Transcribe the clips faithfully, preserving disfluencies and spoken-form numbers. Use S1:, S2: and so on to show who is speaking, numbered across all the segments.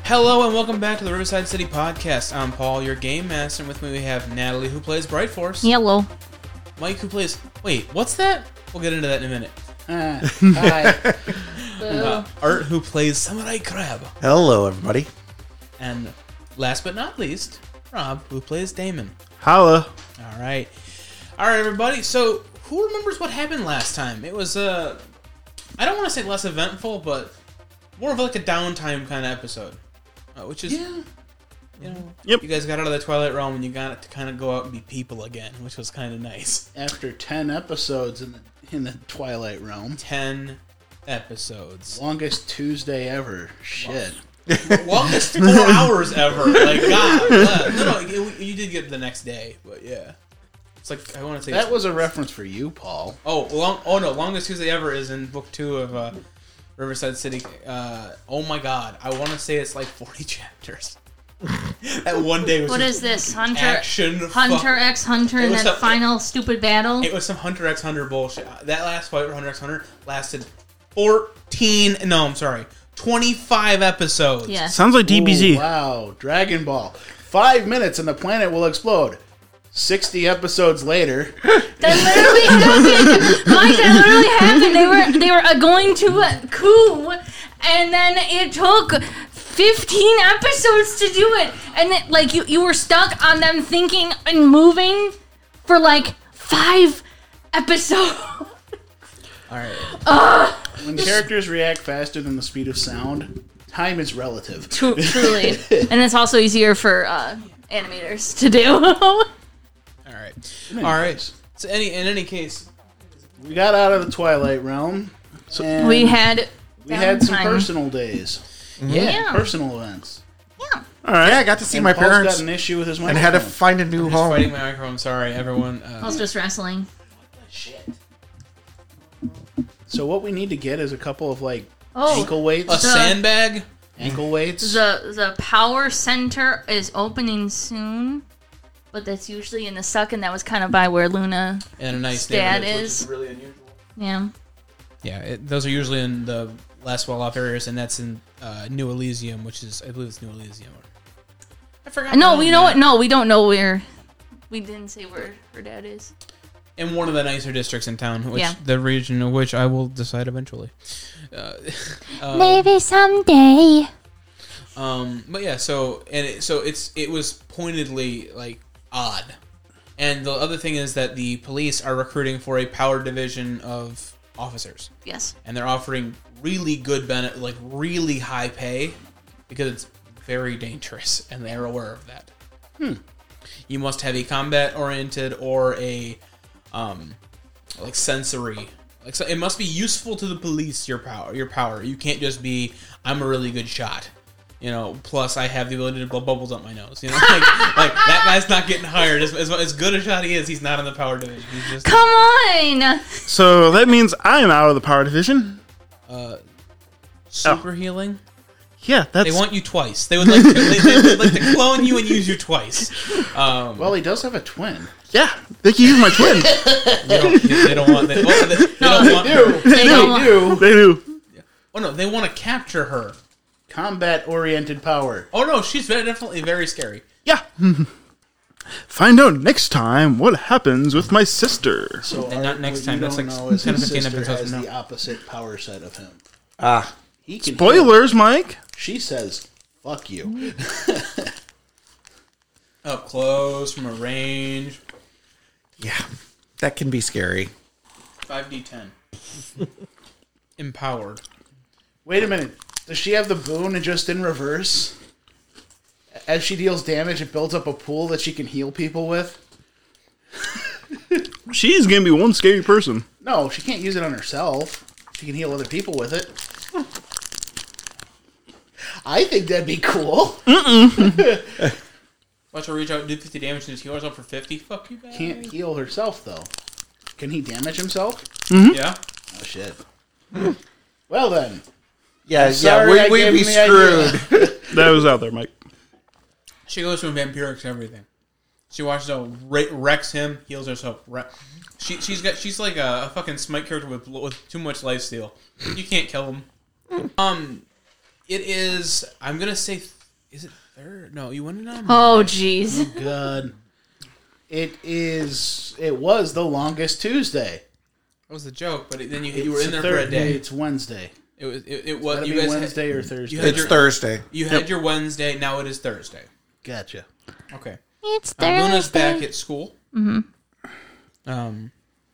S1: Hello and welcome back to the Riverside City Podcast. I'm Paul, your game master, and with me we have Natalie, who plays Bright Force.
S2: Hello.
S1: Mike, who plays... Wait, what's that? We'll get into that in a minute.
S3: Uh, hi.
S1: Uh, Art, who plays Samurai Crab.
S4: Hello, everybody.
S1: And last but not least, Rob, who plays Damon.
S4: Holla.
S1: All right. All right, everybody. So, who remembers what happened last time? It was, uh... I don't want to say less eventful, but more of like a downtime kind of episode. Uh, which is...
S3: Yeah.
S1: You know,
S4: Yep.
S1: you guys got out of the Twilight Realm and you got to kind of go out and be people again, which was kind of nice.
S3: After ten episodes in the in the Twilight Realm,
S1: Ten episodes.
S3: longest Tuesday ever. Shit.
S1: Longest four hours ever. Like, God. bless. No, no, you, you did get the next day, but yeah. It's like, I want to say...
S3: That was a reference for you, Paul.
S1: Oh, long, oh no, longest Tuesday ever is in book two of uh, Riverside City. Uh, oh my God. I want to say it's like forty chapters. That one day was
S2: What
S1: just
S2: is this? Hunter
S1: action.
S2: Hunter
S1: fuck-
S2: x Hunter
S1: It
S2: in
S1: was
S2: that
S1: some-
S2: final stupid battle?
S1: It was some Hunter x Hunter bullshit. That last fight with Hunter x Hunter lasted fourteen, no, I'm sorry, twenty-five episodes.
S2: Yes.
S4: Sounds like D B Z.
S3: Ooh, wow. Dragon Ball. Five minutes and the planet will explode. Sixty episodes later.
S2: That literally happened. Mike, that literally happened. They were they were uh, going to a coup, and then it took fifteen episodes to do it, and then, like you you were stuck on them thinking and moving for like five episodes.
S1: All right.
S3: When characters react faster than the speed of sound, time is relative.
S2: Tru- Truly, and it's also easier for uh, animators to do.
S1: All right. All right. So any in any case,
S3: We got out of the Twilight Realm. And
S2: we had
S3: we had some
S2: downtime.
S3: personal days.
S1: yeah.
S2: Yeah.
S3: Personal events.
S2: Yeah.
S4: All right.
S5: Yeah, I got to see
S3: And
S5: my
S3: Paul's
S5: parents
S3: got an issue with his
S5: and had to
S3: microphone.
S5: find a new
S1: Just
S5: home.
S1: fighting my microphone. Sorry, everyone. Uh,
S2: I was just wrestling.
S3: So what we need to get is a couple of like
S2: Oh,
S3: ankle weights.
S1: a sandbag.
S3: Ankle weights.
S2: the the power center is opening soon, but that's usually in the suck, and that was kind of by where Luna.
S1: And a nice
S2: Stat
S1: neighborhood, which
S2: is-
S1: really unusual.
S2: Yeah.
S1: Yeah, it, those are usually in the less well-off areas, and that's in uh, New Elysium, which is, I believe it's New Elysium. I forgot.
S2: No,
S1: the
S2: we
S1: name
S2: know
S1: of
S2: what.
S1: that.
S2: No, we don't know where. We didn't say where her dad is.
S1: In one of the nicer districts in town, which
S2: Yeah.
S1: the region of which I will decide eventually. Uh, um,
S2: Maybe someday.
S1: Um, but yeah, so and it, so it's it was pointedly like odd, and the other thing is that the police are recruiting for a power division of officers,
S2: Yes.
S1: and they're offering really good benefit, like really high pay, because it's very dangerous, and they're aware of that.
S3: Hmm.
S1: You must have a combat oriented or a um, like sensory. Like so it must be useful to the police. Your power, your power. You can't just be I'm a really good shot. You know, plus I have the ability to blow bubbles up my nose. You know, like, like that guy's not getting hired. As, as, as good a shot he is, he's not in the power division. He's just
S2: Come on.
S4: So that means I'm out of the power division.
S1: uh, super healing.
S4: Yeah, that's.
S1: They want you twice. They would like to, they, they would like to clone you and use you twice. Um,
S3: Well, he does have a twin.
S4: yeah, they can use my twin.
S1: they, don't, they don't want. They, oh, they, they
S2: No,
S1: don't want her.
S2: They don't want-
S3: do.
S4: They do.
S1: Oh no, they want to capture her.
S3: Combat-oriented power.
S1: Oh no, she's very, definitely very scary.
S4: Yeah. Find out next time what happens with my sister.
S3: So
S1: And not
S3: our-
S1: next
S3: what
S1: time,
S3: you
S1: that's
S3: don't
S1: like
S3: know is
S1: ten or
S3: his
S1: fifteen
S3: sister
S1: episodes
S3: has
S1: from
S3: the
S1: now.
S3: opposite power set of him.
S5: Ah,
S3: He can
S4: Spoilers, Mike.
S3: She says, "Fuck you."
S1: Up close, from a range.
S5: yeah, that can be scary.
S1: five d ten. Empowered.
S3: Wait a minute. Does she have the boon and just in reverse? As she deals damage, it builds up a pool that she can heal people with?
S4: She's gonna be one scary person.
S3: No, she can't use it on herself. She can heal other people with it. I think that'd be cool.
S1: Watch her reach out and do fifty damage and just heal herself for fifty. Fuck you, bad.
S3: Can't heal herself, though. Can he damage himself?
S1: Yeah.
S3: Oh, shit. Well, then.
S5: Yeah,
S3: Sorry
S5: yeah,
S3: I
S5: we,
S3: gave
S5: we'd be
S3: him the idea.
S5: screwed.
S4: That was out there, Mike.
S1: She goes from vampiric to everything. She watches out, re- wrecks him, heals herself. Re- she she's got she's like a, a fucking Smite character with with too much lifesteal. You can't kill him. Um, it is. I'm gonna say Is it third? No, you went on.
S2: Oh, jeez.
S3: Good. It is. It was the longest Tuesday.
S1: That was the joke, but then you you were
S3: It's
S1: in there
S3: the
S1: for a
S3: third
S1: day.
S3: It's Wednesday.
S1: It was it, it
S3: It's
S1: was
S3: gotta
S1: you
S3: be
S1: guys
S3: Wednesday
S1: had,
S3: or Thursday.
S1: you had
S5: It's
S1: your,
S5: Thursday.
S1: You had your Wednesday. Now it is Thursday.
S3: Gotcha.
S1: Okay.
S2: It's
S1: Uh, Luna's
S2: Thursday.
S1: back at school. Mm-hmm. Um,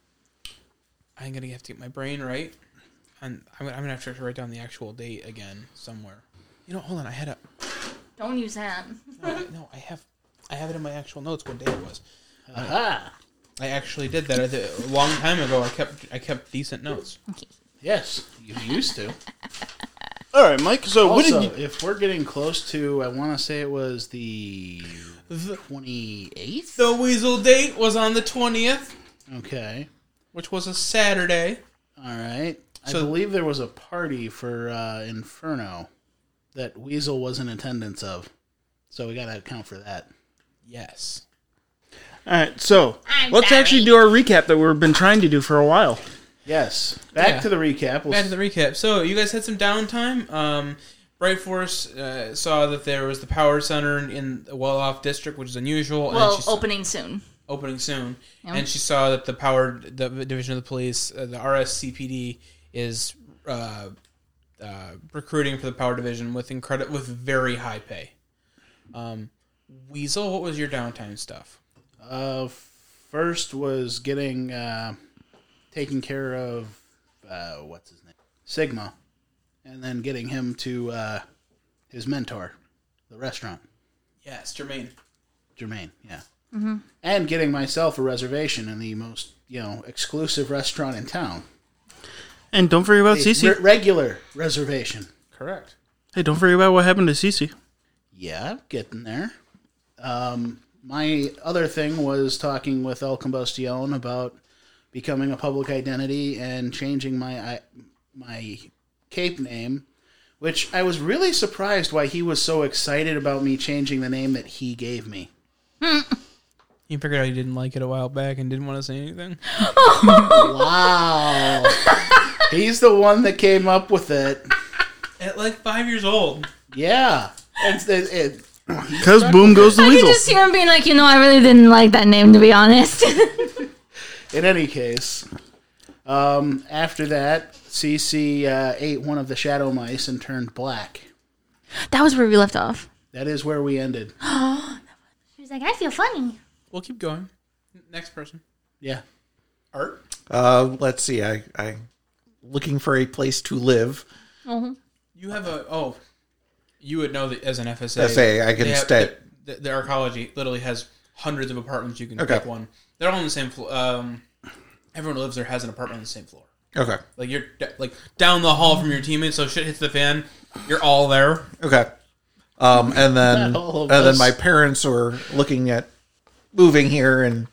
S1: I'm gonna have to get my brain right, and I'm, I'm gonna have to write down the actual date again somewhere. You know, hold on. I had a
S2: Don't use that.
S1: no, I- no. I have I have it in my actual notes what day it was.
S3: Aha.
S1: I actually did that I did, a long time ago. I kept I kept decent notes.
S3: Yes, you used to.
S4: All right, Mike. So what
S3: Also,
S4: did you?
S3: if we're getting close to, I want to say it was the
S1: The,
S3: twenty-eighth.
S1: the Weasel date was on the twentieth,
S3: Okay.
S1: which was a Saturday.
S3: All right. I
S1: So-
S3: believe there was a party for uh, Inferno that Weasel was in attendance of. So we got to account for that.
S1: Yes.
S4: All right. So
S2: I'm
S4: let's
S2: sorry.
S4: actually do our recap that we've been trying to do for a while.
S3: Yes. Back
S1: Yeah.
S3: to the recap. We'll
S1: Back to the recap. So you guys had some downtime. Um, Bright Force uh, saw that there was the power center in the well-off district, which is unusual.
S2: Well,
S1: and she
S2: opening soon.
S1: opening soon,
S2: Yeah.
S1: and she saw that the power the division of the police, uh, the R S C P D, is uh, uh, recruiting for the power division with incredi- with very high pay. Um, Weasel, what was your downtime stuff?
S3: Uh, first was getting uh, taking care of uh, what's his name, Sigma, and then getting him to uh, his mentor, the restaurant,
S1: Yes, Jermaine.
S3: Jermaine. Yeah, mm-hmm. And getting myself a reservation in the most you know exclusive restaurant in town.
S4: And don't forget about
S3: A
S4: Cece.
S3: re- regular reservation.
S1: Correct.
S4: Hey, don't forget about what happened to Cece.
S3: Yeah, getting there. Um, my other thing was talking with El Combustión about becoming a public identity and changing my I, my cape name, which I was really surprised why he was so excited about me changing the name that he gave me.
S1: You figured out you didn't like it a while back and didn't want to say anything.
S3: Wow. He's the one that came up with it.
S1: At like five years old.
S3: Yeah. It's, it, it,
S4: Because boom goes the
S2: I could
S4: weasel.
S2: just hear him being like, you know, I really didn't like that name, to be honest.
S3: in any case, um, after that, Cece uh, ate one of the shadow mice and turned black.
S2: That was where we left off.
S3: That is where we ended.
S2: He was like, I feel funny.
S1: We'll keep going. Next person.
S3: Yeah.
S1: Art.
S5: Uh, let's see. I I looking for a place to live.
S1: You have a oh, you would know that as an F S A.
S5: F S A, I can
S1: they have-
S5: stay-
S1: The, the arcology literally has hundreds of apartments. You can
S5: Okay.
S1: pick one. They're all on the same floor. Um, everyone who lives there has an apartment on the same floor.
S5: Okay.
S1: Like you're d- like down the hall from your teammates. So shit hits the fan. You're all there.
S5: Okay. Um, and then
S3: All
S5: and
S3: of
S5: then
S3: us.
S5: my parents were looking at moving here, and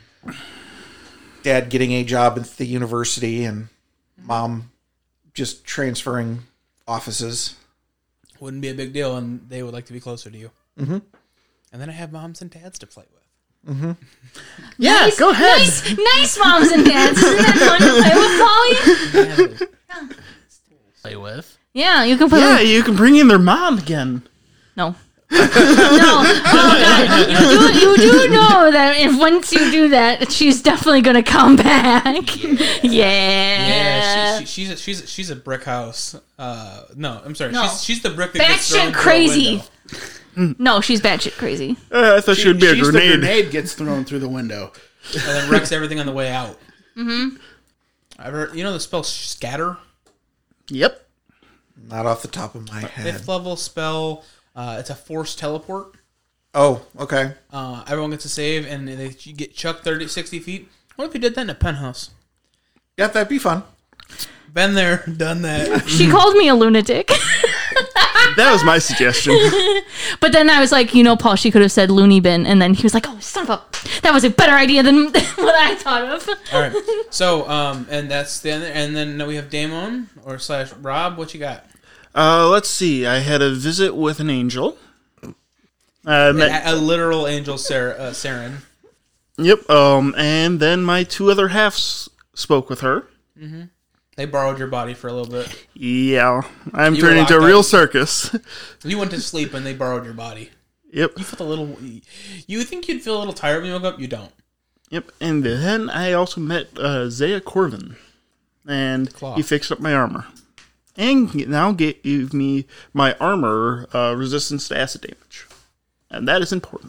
S5: Dad getting a job at the university, and Mom just transferring offices.
S1: Wouldn't be a big deal, and they would like to be closer to you. Mm-hmm. And then I have moms and dads to play with.
S4: Yeah,
S2: Nice,
S4: go ahead.
S2: Nice, nice moms and dads. Isn't that fun to play with, Polly?
S3: Play with.
S2: Yeah, you can play
S4: Yeah,
S2: with...
S4: you can bring in their mom again.
S2: No. no. Oh, God. You do, you do know that if once you do that, she's definitely going to come back. Yeah.
S1: Yeah, she, she, she's a, she's a, she's a brick house. Uh, no, I'm sorry.
S2: No.
S1: She's she's the brick that gets
S2: Batshit
S1: thrown through a
S2: crazy.
S1: window.
S2: No, she's batshit crazy.
S4: Uh, I thought she, would be a
S3: she's
S4: grenade.
S3: The grenade gets thrown through the window.
S1: and then wrecks everything on the way out. Mm-hmm. I've heard, you know the spell scatter?
S4: Yep.
S5: Not off the top of my head.
S1: Fifth level spell. Uh, it's a forced teleport.
S5: Oh, okay.
S1: Uh, everyone gets a save, and they you get chucked thirty, sixty feet. What if you did that in a penthouse?
S5: Yeah, that'd be fun.
S1: Been there, done that.
S2: She called me a lunatic.
S4: That was my suggestion.
S2: But then I was like, you know, Paul, she could have said loony bin. And then he was like, oh, son of a... That was a better idea than what I thought of.
S1: All right. So, um, and that's the end. And then we have Damon or slash Rob. What you got?
S4: Uh, let's see. I had a visit with an angel. Uh, met,
S1: A, a literal angel, Sarah, uh, Saren.
S4: yep. Um, and then my two other halves spoke with her.
S1: They borrowed your body for a little bit.
S4: Yeah, I'm
S1: You were
S4: turning into a
S1: locked
S4: real
S1: up.
S4: circus.
S1: You went to sleep and they borrowed your body.
S4: Yep,
S1: You felt a little. You think you'd feel a little tired when you woke up? You don't.
S4: yep. And then I also met uh, Zaya Corvin, and
S1: Claw.
S4: he fixed up my armor, and now gave me my armor uh, resistance to acid damage, and that is important.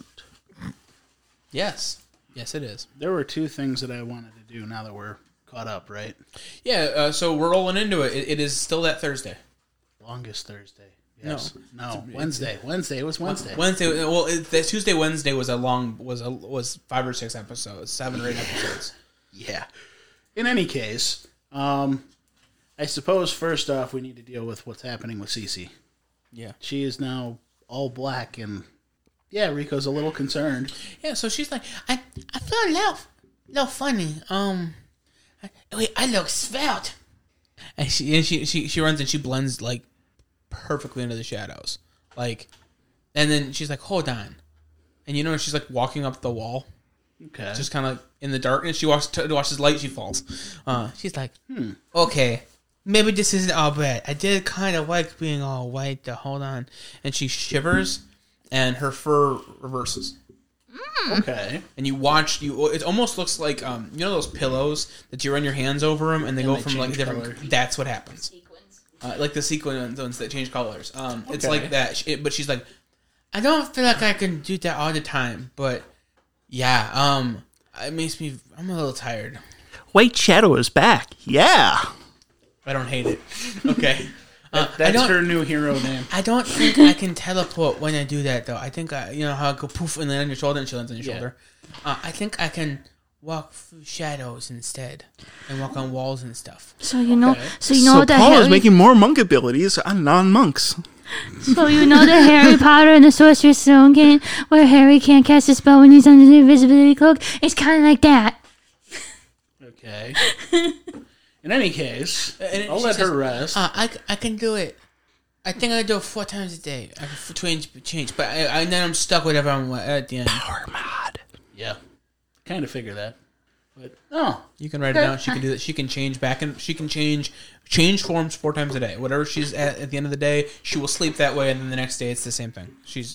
S1: Yes. Yes, it is.
S3: There were two things that I wanted to do now that we're caught up, right?
S1: Yeah. Uh, so we're rolling into it. it. It is still that Thursday.
S3: Longest Thursday. Yes.
S1: No.
S3: No. Wednesday. Wednesday. It was Wednesday.
S1: Wednesday. Well, it, the Tuesday, Wednesday was a long was a, was five or six episodes, seven or eight episodes.
S3: Yeah. In any case, um, I suppose first off we need to deal with what's happening with Cece.
S1: Yeah.
S3: She is now all black, and yeah, Rico's a little concerned.
S1: Yeah. So she's like, I I feel a little, little funny. Um, I, wait, I look svelte. And she and she she she runs and she blends like perfectly into the shadows, like, and then she's like, hold on, and you know she's like walking up the wall.
S3: Okay.
S1: Just kind of in the darkness. She walks to watch his light. She falls. Uh, she's like, hmm. Okay, maybe this isn't all bad. I did kind of like being all white. Though. Hold on, and she shivers, and her fur reverses.
S3: Okay.
S1: And you watch you. It almost looks like um, you know those pillows that you run your hands over them, and they
S3: And
S1: go
S3: they
S1: from like
S3: change
S1: different.
S3: color.
S1: That's what happens.
S2: Sequins.
S1: Uh, like the sequin ones that change colors. Um, it's
S3: Okay.
S1: like that. She- But she's like, I don't feel like I can do that all the time. But yeah, um, it makes me. I'm a little tired.
S4: White Shadow is back. Yeah.
S1: I don't hate it. Okay. Uh, I
S3: That's
S1: don't.
S3: her new hero name.
S1: I don't think I can teleport when I do that though. I think I, you know how I go poof and land on your shoulder and she lands on your
S3: Yeah.
S1: shoulder. Uh, I think I can walk through shadows instead and walk on walls and stuff.
S2: So you know,
S3: Okay.
S2: so you know
S4: so
S2: that
S4: Paul
S2: Harry,
S4: is making more monk abilities on non-monks.
S2: so you know the Harry Potter and the Sorcerer's Stone game where Harry can't cast a spell when he's under the invisibility cloak. It's kind of like that.
S3: Okay. In any case,
S1: And
S3: I'll
S1: she
S3: let
S1: says,
S3: her rest.
S1: Uh, I, I can do it. I think I do it four times a day. I can change, change, but I, I then I'm stuck with whatever I'm at the end.
S4: Power mod.
S3: Yeah. Kind of figure that. But, oh.
S1: You can write it down. She can do that. She can change back and she can change change forms four times a day. Whatever she's at at the end of the day, she will sleep that way, and then the next day it's the same thing. She's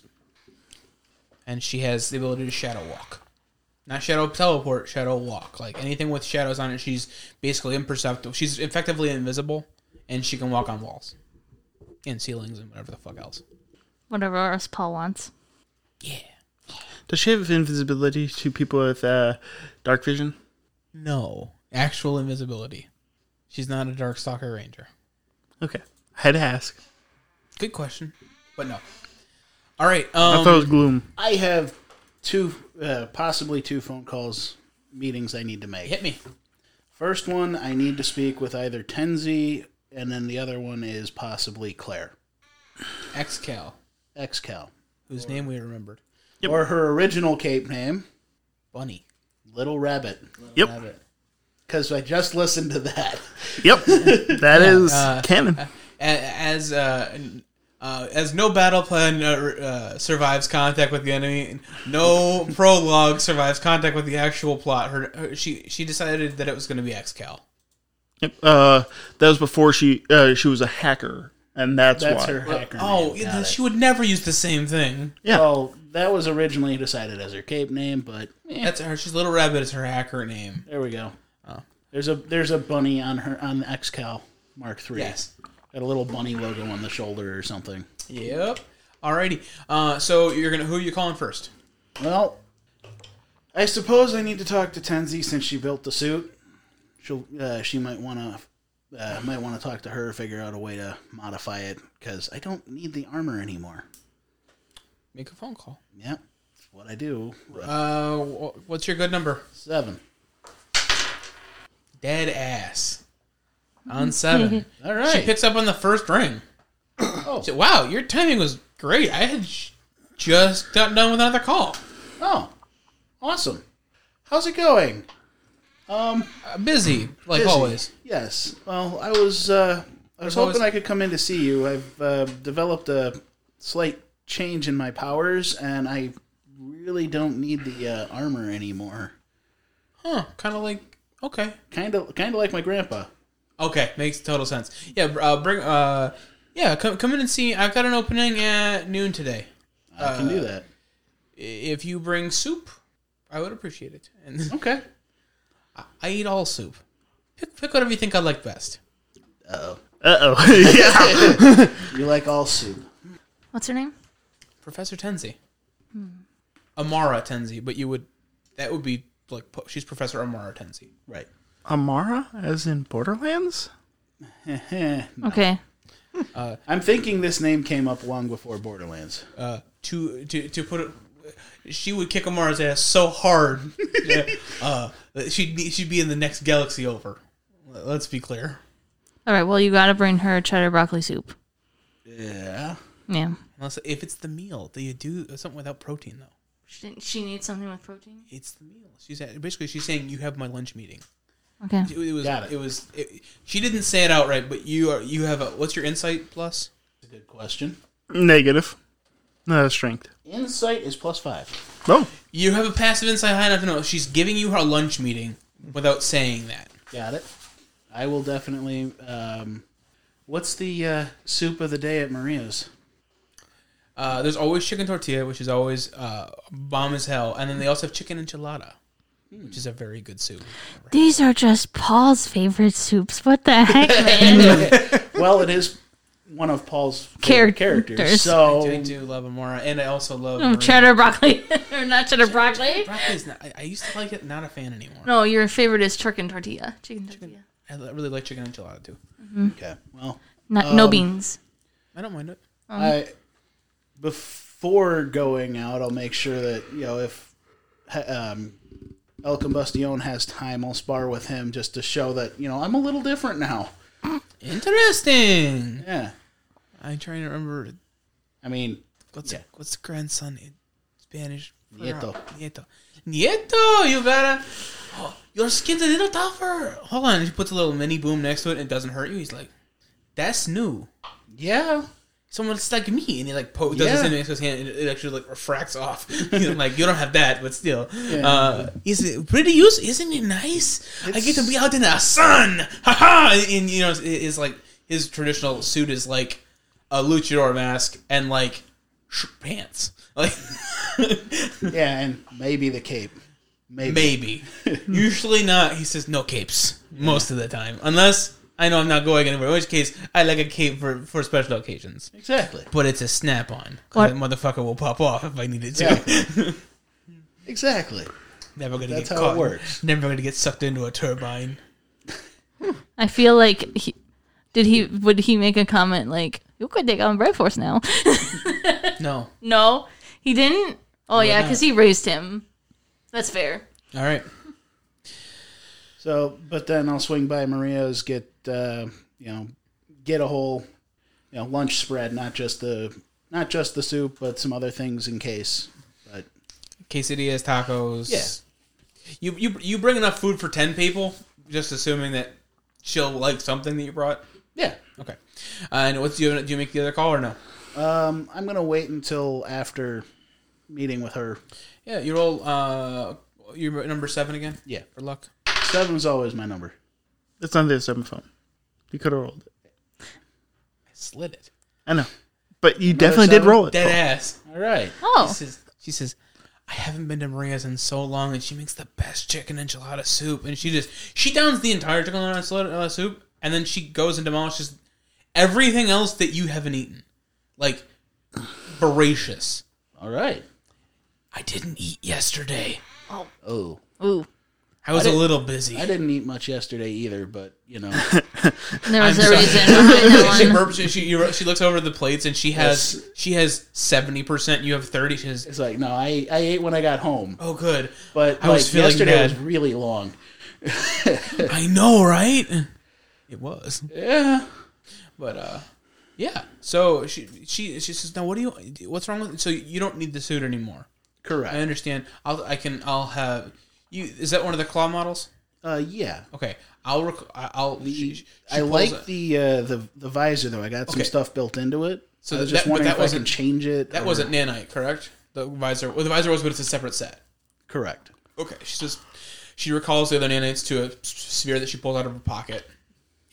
S1: and she has the ability to shadow walk, not shadow teleport, shadow walk. Like anything with shadows on it, she's basically imperceptible. She's effectively invisible, and she can walk on walls, and ceilings, and whatever the fuck else.
S2: Whatever else Paul wants.
S1: Yeah.
S4: Does she have invisibility to people with uh, dark vision?
S1: No, actual invisibility. She's not a Darkstalker Ranger.
S4: Okay. I had to ask.
S1: Good question, but no. All right.
S4: I
S1: Um,
S4: thought it was gloom.
S3: I have two, uh, possibly two phone calls, meetings I need to make.
S1: hit me.
S3: First one, I need to speak with either Tenzi, and then the other one is possibly Claire.
S1: Excal,
S3: Excal.
S1: whose name we remembered.
S4: Yep.
S3: Or her original cape name,
S1: Bunny.
S3: Little Rabbit.
S4: Yep.
S1: Rabbit.
S3: Because I just listened to that.
S4: Yep. That is
S1: uh,
S4: canon.
S1: A- As uh, uh, as no battle plan uh, uh, survives contact with the enemy, no prologue survives contact with the actual plot. Her, her she she decided that it was going to be Excal.
S4: Yep. Uh, that was before she uh, she was a hacker, and that's,
S3: That's
S4: why.
S3: her hacker
S1: Oh,
S3: name. Got
S1: she
S3: it.
S1: would never use the same thing.
S4: Yeah.
S3: Well, that was originally decided as her cape name, but eh,
S1: That's her. She's Little Rabbit is her hacker name.
S3: there we go.
S1: Oh.
S3: There's a there's a bunny on her on the Excal Mark three.
S1: Yes.
S3: Got a little bunny logo on the shoulder or something.
S1: Yep. Alrighty. Uh, so you're gonna who are you calling first?
S3: Well, I suppose I need to talk to Tenzi since she built the suit. She'll uh, she might want to uh, might want to talk to her, figure out a way to modify it because I don't need the armor anymore.
S1: Make a phone call.
S3: Yep, that's what I do.
S1: Uh, wh- what's your good number?
S3: Seven.
S1: Dead ass. On seven.
S3: All
S1: She
S3: right.
S1: picks up on the first ring.
S3: Oh.
S1: She said, wow, your timing was great. I had sh- just got done with another call.
S3: Oh, awesome. How's it going? Um,
S1: Uh, busy, like
S3: busy.
S1: always.
S3: Yes. Well, I was uh, I was
S1: There's
S3: hoping
S1: always-
S3: I could come in to see you. I've uh, developed a slight change in my powers, and I really don't need the uh, armor anymore.
S1: Huh, kind of like, okay.
S3: Kind of, kind of like my grandpa.
S1: Okay, makes total sense. Yeah, uh, bring. Uh, yeah, come come in and see. I've got an opening at noon today.
S3: I can do that.
S1: If you bring soup, I would appreciate it. And
S3: Okay.
S1: I, I eat all soup. Pick, pick whatever you think I like best.
S3: Uh-oh.
S4: Uh-oh. Yeah.
S3: You like all soup.
S2: What's her name?
S1: Professor Tenzi. Amara Tenzi, but you would. That would be like she's Professor Amara Tenzi.
S3: Right.
S4: Amara, as in Borderlands?
S2: Okay.
S3: I'm thinking this name came up long before Borderlands.
S1: Uh, to to to put it, she would kick Amara's ass so hard, uh, that she'd be she'd be in the next galaxy over. Let's be clear.
S2: All right. Well, you got to bring her cheddar broccoli soup.
S3: Yeah.
S2: Yeah.
S1: Unless if it's the meal, do you do something without protein though?
S2: She, she needs something with protein.
S1: It's the meal. She's at, basically she's saying you have my lunch meeting.
S2: Okay.
S1: It, it was
S3: Got it.
S1: it, was it, she didn't say it outright, but you are you have a what's your insight plus?
S3: That's a good question.
S4: Negative. No, strength.
S3: Insight is plus five.
S4: Oh.
S1: You have a passive insight high enough to know she's giving you her lunch meeting without saying that.
S3: Got it. I will definitely. Um, what's the uh, soup of the day at Maria's?
S1: Uh, there's always chicken tortilla, which is always uh, bomb as hell, and then they also have chicken enchilada, which is a very good soup.
S2: These are just Paul's favorite soups. What the heck, man?
S3: Well, it is one of Paul's
S2: Char-
S3: favorite characters.
S2: characters.
S3: So
S1: I do love Amora, and I also love
S2: Oh,
S1: Maria.
S2: cheddar broccoli. Or not cheddar broccoli.
S1: Broccoli's not, I, I used to like it, not a fan anymore.
S2: No, your favorite is chicken tortilla. Chicken tortilla.
S1: I li- really like chicken enchilada too.
S3: okay. Well,
S2: Not, no
S3: Um,
S2: beans.
S1: I don't mind it.
S3: I before going out, I'll make sure that you know if um, El Combustión has time, I'll spar with him just to show that you know I'm a little different now.
S1: Interesting.
S3: Yeah.
S1: I'm trying to remember
S3: I mean,
S1: what's
S3: Yeah.
S1: what's the grandson in Spanish? for-
S3: Nieto.
S1: Nieto. Nieto. You gotta. Oh, your skin's a little tougher. Hold on. He puts a little mini boom next to it and it doesn't hurt you. He's like, that's new.
S3: yeah.
S1: Someone's like me, and he like po- does
S3: Yeah.
S1: this in his hand, and it actually like refracts off. He's like, you don't have that, but still, uh, is it pretty use? Isn't it nice? I get to be out in the sun, ha ha! And you know, it- it's like his traditional suit is like a luchador mask and like sh- pants, like
S3: Yeah, and maybe the cape. Maybe.
S1: maybe. Usually not. He says no capes most of the time, unless I know I'm not going anywhere. In which case, I like a cape for for special occasions.
S3: Exactly.
S1: But it's a snap-on.
S2: What?
S1: That motherfucker will pop off if I need it to.
S3: Yeah. Exactly.
S1: Never gonna
S3: That's
S1: get
S3: how it
S1: caught.
S3: works.
S1: Never gonna get sucked into a turbine.
S2: I feel like he, did he would he make a comment like you could take on Brave Force now?
S1: No.
S2: No, he didn't. Oh yeah,
S1: not?
S2: because he raised him. That's fair.
S1: All right.
S3: So, but then I'll swing by Maria's, get uh, you know, get a whole, you know, lunch spread, not just the not just the soup, but some other things in case. But
S1: Quesadillas, tacos.
S3: Yeah.
S1: You you you bring enough food for ten people, just assuming that she'll like something that you brought.
S3: yeah,
S1: Okay. Uh, and what's do you do? You make the other call or no?
S3: um, I'm gonna wait until after meeting with her.
S1: Yeah. You roll. Uh, you're number seven again.
S3: Yeah,
S1: For luck.
S3: seven's always my number.
S4: It's on the seven phone. You could have rolled it.
S1: I slid it.
S4: I know. But you definitely did
S3: seven?
S4: roll it.
S1: Dead ass.
S3: All right.
S2: Oh,
S1: She says, she says, I haven't been to Maria's in so long, and she makes the best chicken enchilada soup. And she just, she downs the entire chicken enchilada soup, and then she goes and demolishes everything else that you haven't eaten. Like, voracious.
S3: All right.
S1: I didn't eat yesterday.
S3: Oh,
S2: ooh,
S1: I was
S3: I
S1: a
S3: didn't-
S1: little busy.
S3: I didn't eat much yesterday either, but you know,
S2: there was
S1: I'm
S2: a
S1: sorry.
S2: reason behind that
S1: she,
S2: one.
S1: burps, she, she, she looks over the plates, and she has
S3: Yes.
S1: she has seventy percent. You have thirty. She says,
S3: it's like no, I I ate when I got home,
S1: oh, good.
S3: but
S1: I
S3: like
S1: was feeling
S3: yesterday
S1: bad.
S3: was really long.
S1: I know, right? It was.
S3: Yeah.
S1: But uh, yeah. So she she she says, "Now, what do you? What's wrong with? So you don't need the suit anymore.
S3: Correct.
S1: I understand. I'll I can I'll have you. Is that one of the claw models?
S3: Uh, yeah.
S1: Okay. I'll rec- I- I'll. she, she
S3: I
S1: pulls
S3: like
S1: it.
S3: the uh, the the visor though. I got some
S1: Okay.
S3: stuff built into it.
S1: So
S3: So I was
S1: that-
S3: just
S1: but
S3: wondering
S1: that
S3: if I can
S1: wasn't-
S3: change it.
S1: That
S3: or-
S1: wasn't nanite, correct? The visor. Well, the visor was, but it's a separate set.
S3: correct.
S1: Okay. She says she recalls the other nanites to a sphere that she pulls out of her pocket,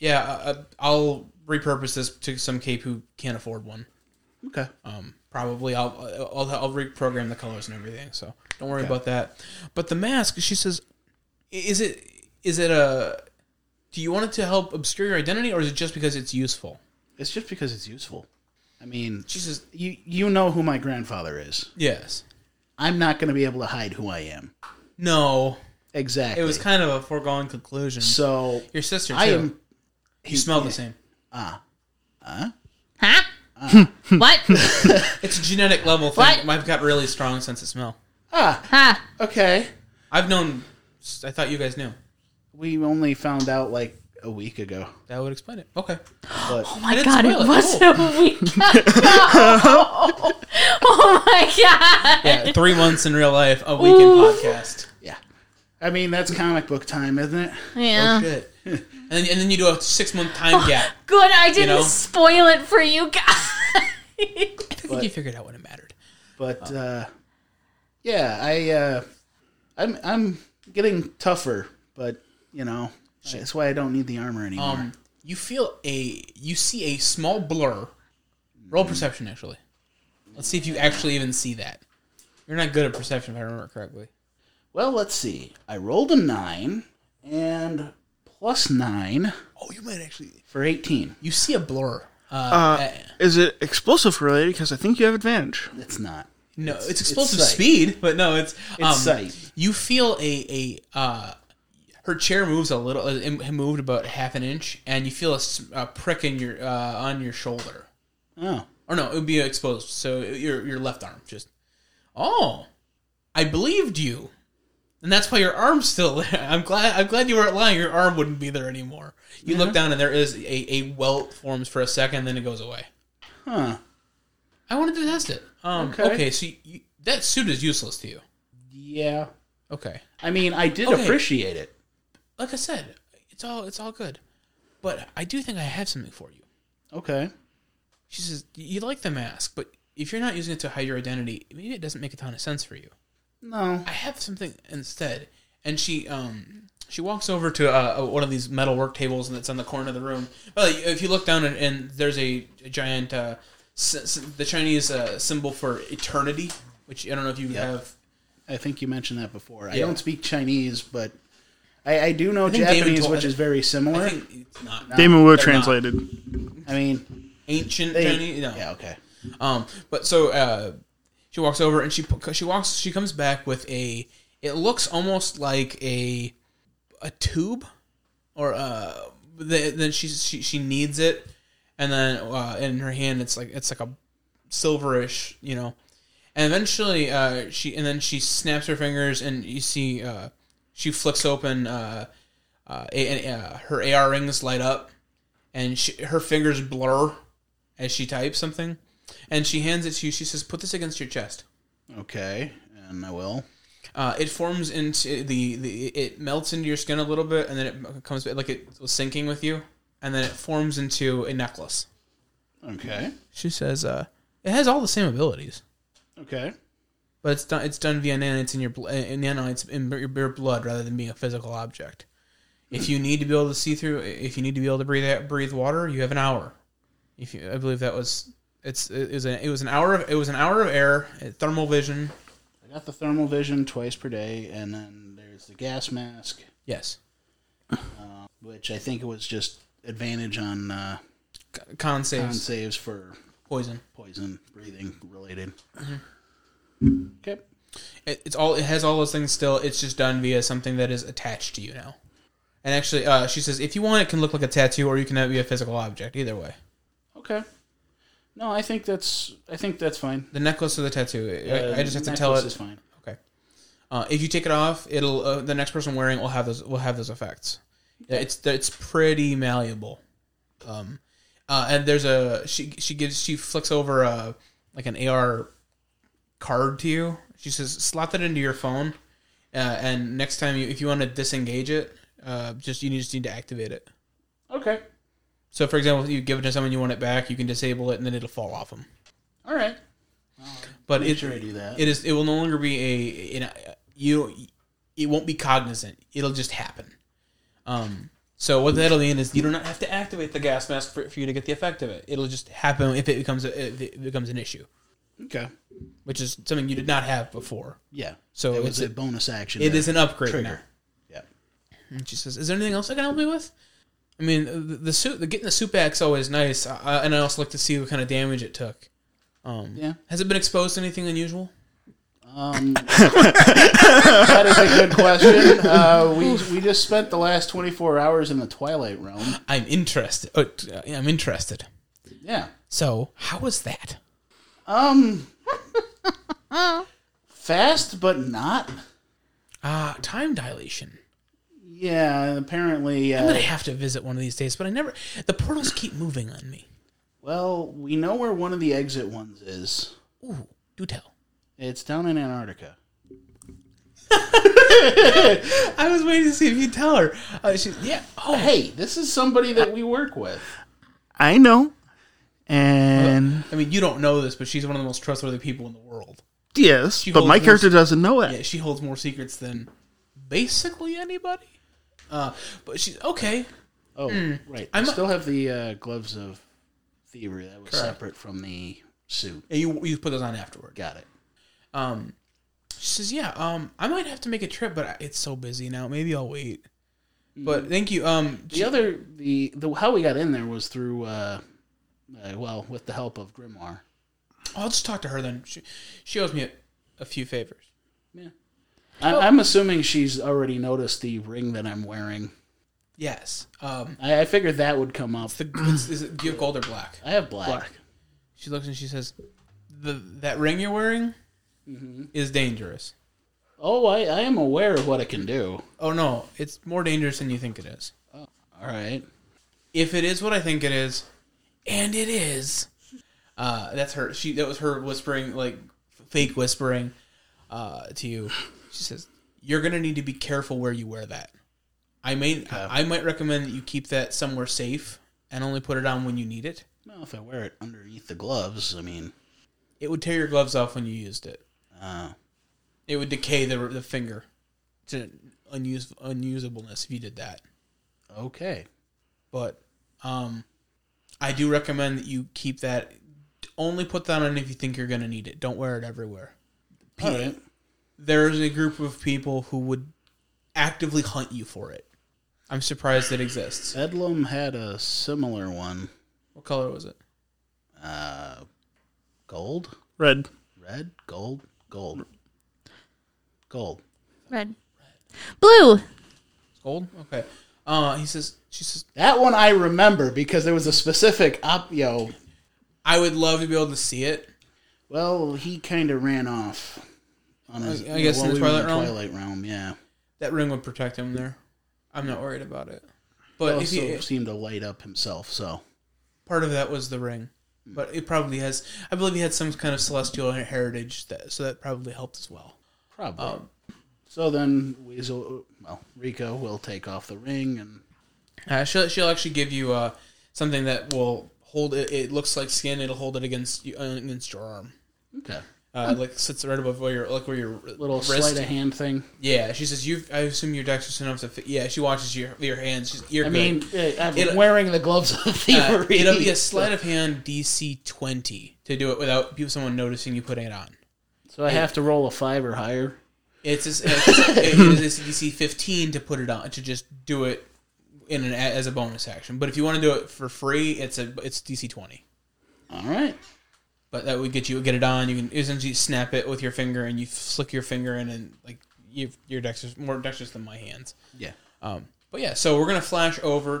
S1: yeah, uh, I'll repurpose this to some cape who can't afford one.
S3: Okay.
S1: Um, probably I'll, I'll I'll reprogram the colors and everything. So don't worry okay. about that. But the mask, she says, is it is it a? Do you want it to help obscure your identity, or is it just because it's useful?
S3: It's just because it's useful. I mean,
S1: she says,
S3: you you know who my grandfather is.
S1: Yes.
S3: I'm not going to be able to hide who I am.
S1: No.
S3: Exactly.
S1: It was kind of a foregone conclusion.
S3: So
S1: your sister too.
S3: I am.
S1: You smell the same.
S3: Ah. Huh?
S2: Huh? Uh. What?
S1: It's a genetic level thing. What? I've got really strong sense of smell.
S3: Ah.
S2: Huh.
S3: Okay.
S1: I've known. I thought you guys knew.
S3: We only found out like a week ago.
S1: That would explain it. Okay.
S3: But
S2: oh my god! It, it was oh. a week ago. Oh my god!
S1: Yeah, three months in real life, a week Oof. in podcast.
S3: Yeah. I mean, that's comic book time, isn't it?
S2: Yeah.
S1: Oh shit. And then, and then you do a six month time gap.
S2: Oh, good, I didn't you know? spoil it for you guys.
S1: I think but, you figured out when it mattered.
S3: But uh, yeah, I uh, I'm I'm getting tougher, but you know that's why I don't need the armor anymore.
S1: Um, you feel a you see a small blur. Roll perception, actually. Let's see if you actually even see that. You're not good at perception, if I remember correctly.
S3: Well, let's see. I rolled a nine and plus nine.
S1: Oh, you might actually
S3: for eighteen.
S1: You see a blur. Uh,
S4: uh, is it explosive related? Because I think you have advantage.
S3: It's not.
S1: No, it's, it's explosive it's speed, but no, it's
S3: it's
S1: um,
S3: sight.
S1: You feel a a uh, her chair moves a little. It moved about half an inch, and you feel a, a prick in your uh, on your shoulder.
S3: Oh,
S1: or no, it would be exposed. So your your left arm just. Oh, I believed you. And that's why your arm's still there. I'm glad. I'm glad you weren't lying. Your arm wouldn't be there anymore. You yeah. look down, and there is a, a welt forms for a second, then it goes away.
S3: Huh.
S1: I wanted to test it. Um, okay. okay. So you, you, that suit is useless to you.
S3: Yeah.
S1: Okay.
S3: I mean, I did okay. appreciate it.
S1: Like I said, it's all it's all good, but I do think I have something for you.
S3: Okay.
S1: She says you like the mask, but if you're not using it to hide your identity, maybe it doesn't make a ton of sense for you.
S3: No,
S1: I have something instead. And she um she walks over to uh, one of these metal work tables, and it's on the corner of the room. Well, if you look down, and, and there's a, a giant uh, s- the Chinese uh, symbol for eternity, which I don't know if you yep. have.
S3: I think you mentioned that before.
S1: Yeah.
S3: I don't speak Chinese, but I, I do know I Japanese, told, which is very similar.
S1: I think it's not.
S3: No,
S4: Damon Wood translated.
S3: Not. I mean,
S1: ancient
S3: they,
S1: Chinese. No.
S3: Yeah. Okay.
S1: Um, but so. Uh, She walks over and she she walks. She comes back with a. It looks almost like a, a tube, or uh. The, then she she she kneads it, and then uh, in her hand it's like it's like a silverish, you know, and eventually uh she and then she snaps her fingers and you see uh she flicks open uh uh, a, uh her A R rings light up, and she, her fingers blur as she types something. And she hands it to you. She says, "Put this against your chest."
S3: Okay, and I will.
S1: Uh, it forms into the, the. It melts into your skin a little bit, and then it comes back like it was syncing with you, and then it forms into a necklace.
S3: Okay.
S1: She says, uh, "It has all the same abilities."
S3: Okay.
S1: But it's done. It's done via nanites in your nanites in your blood rather than being a physical object. If you need to be able to see through, if you need to be able to breathe breathe water, you have an hour. If you, I believe that was. It's it was, a, it was an hour of it was an hour of air, thermal vision.
S3: I got the thermal vision twice per day, and then there's the gas mask.
S1: Yes,
S3: uh, which I think it was just advantage on uh,
S1: con saves.
S3: Con saves for
S1: poison,
S3: poison, breathing related.
S1: Mm-hmm.
S3: Okay,
S1: it, it's all it has all those things still. It's just done via something that is attached to you now. And actually, uh, she says if you want, it can look like a tattoo, or you can have it be a physical object. Either way.
S3: Okay. No, I think that's I think that's fine.
S1: The necklace or the tattoo?
S3: Uh,
S1: I, I just have to tell it.
S3: Is fine.
S1: Okay. Uh, if you take it off, it'll uh, the next person wearing it will have those will have those effects. Okay. It's it's pretty malleable. Um, uh, and there's a she she gives she flicks over a like an A R card to you. She says slot that into your phone, uh, and next time you if you want to disengage it, uh, just you just need to activate it.
S3: Okay.
S1: So, for example, if you give it to someone you want it back, you can disable it, and then it'll fall off them.
S3: All right.
S1: But
S3: Make
S1: it,
S3: sure I do that.
S1: It is. It will no longer be a. a you. It won't be cognizant. It'll just happen. Um. So what that'll mean is you do not have to activate the gas mask for, for you to get the effect of it. It'll just happen if it becomes a, if it becomes an issue,
S3: Okay.
S1: which is something you did not have before.
S3: Yeah.
S1: So
S3: it was
S1: it's
S3: a bonus action.
S1: It
S3: to
S1: is an upgrade
S3: trigger.
S1: now.
S3: Yeah.
S1: And she says, "Is there anything else I can help you with?" I mean, the, the suit, the getting the suit back's always nice, uh, and I also like to see what kind of damage it took. Um,
S3: Yeah.
S1: Has it been exposed to anything unusual?
S3: Um, that is a good question. Uh, we we just spent the last twenty-four hours in the Twilight Realm.
S1: I'm interested. Oh, t- uh, I'm interested.
S3: Yeah.
S1: So, how was that?
S3: Um. Fast, but not.
S1: Ah, time dilation.
S3: Yeah. Apparently.
S1: I'm gonna
S3: Uh,
S1: have to visit one of these days, but I never. The portals keep moving on me.
S3: well, we know where one of the exit ones is.
S1: Ooh, do tell.
S3: It's down in Antarctica.
S1: I was waiting to see if you'd tell her. Uh, she, yeah. Oh,
S3: Hey, this is somebody that we work with.
S4: I know. And
S1: I mean, you don't know this, but she's one of the most trustworthy people in the world.
S4: yes,
S1: She
S4: but
S1: holds
S4: my
S1: more
S4: character
S1: s-
S4: doesn't know that.
S1: Yeah, she holds more secrets than basically anybody. Uh, but she's okay.
S3: Oh, right. I
S1: I'm-
S3: still have the uh, gloves of thievery that was
S1: Correct.
S3: separate from the suit.
S1: Yeah, you you put those on afterward.
S3: Got it.
S1: Um, she says, "Yeah, um, I might have to make a trip, but I- it's so busy now. Maybe I'll wait." But thank you. Um,
S3: The other, the, the how we got in there was through, uh, uh, well, with the help of Grimoire.
S1: I'll just talk to her then. She she owes me a, a few favors.
S3: Yeah. I, I'm assuming she's already noticed the ring that I'm wearing.
S1: Yes. Um,
S3: I, I figured that would come up.
S1: the it's, is it, do you have gold or black?
S3: I have black.
S4: Black.
S1: She looks and she says, "The that ring you're wearing is dangerous."
S3: Oh, I, I am aware of what it can do.
S1: Oh no, it's more dangerous than you think it is.
S3: All right.
S1: If it is what I think it is, and it is, uh, that's her. She that was her whispering, like fake whispering, uh, to you. She says, "You're gonna need to be careful where you wear that. I may, I might recommend that you keep that somewhere safe and only put it on when you need it.
S3: Well, if I wear it underneath the gloves, I mean,
S1: It would tear your gloves off when you used it.
S3: uh,
S1: It would decay the the finger to unuse unusableness if you did that.
S3: okay.
S1: But um, I do recommend that you keep that. Only put that on if you think you're going to need it. Don't wear it everywhere.
S3: All right.
S1: There's a group of people who would actively hunt you for it. I'm surprised it exists.
S3: Bedlam had a similar one.
S1: What color was it?
S3: Uh, gold?
S4: Red.
S3: Red? Gold? Gold. Gold.
S2: Red. Blue.
S1: Gold? Okay. Uh, he says, she says,
S3: That one I remember because there was a specific op. Yo,
S1: I would love to be able to see it.
S3: well, he kind of ran off on his.
S1: I- I guess in the
S3: we were
S1: Twilight Realm?
S3: Twilight Realm, yeah.
S1: That ring would protect him there. I'm not worried about it.
S3: He
S1: But if
S3: also
S1: he,
S3: seemed to light up himself. So
S1: part of that was the ring. But it probably has, I believe he had some kind of celestial heritage, that, so that probably helped as well.
S3: probably.
S1: Um,
S3: so then Weasel, well, Rico will take off the ring and
S1: Uh, she'll she'll actually give you uh, something that will hold it. It looks like skin. It'll hold it against you, uh, against your arm.
S3: okay,
S1: Uh, like sits right above where your like where your
S3: little
S1: wrist.
S3: sleight of hand thing.
S1: Yeah, she says you. I assume you're dexterous enough to. Fit, yeah, she watches your your hands. She's, you're
S3: I
S1: good.
S3: mean, eh, I'm
S1: It'll-
S3: wearing the gloves of
S1: Uh,
S3: thievery.
S1: it'll be a sleight of hand D C twenty to do it without people someone noticing you putting it on.
S3: So I have to roll a five or higher.
S1: It's a, it's a D C fifteen to put it on to just do it in an as a bonus action. But if you want to do it for free, it's a it's D C twenty.
S3: All right.
S1: But that would get you get it on. You can essentially snap it with your finger, and you flick your finger in, and like you, you're dexterous, more dexterous than my hands.
S3: Yeah.
S1: Um, but yeah, so we're gonna flash over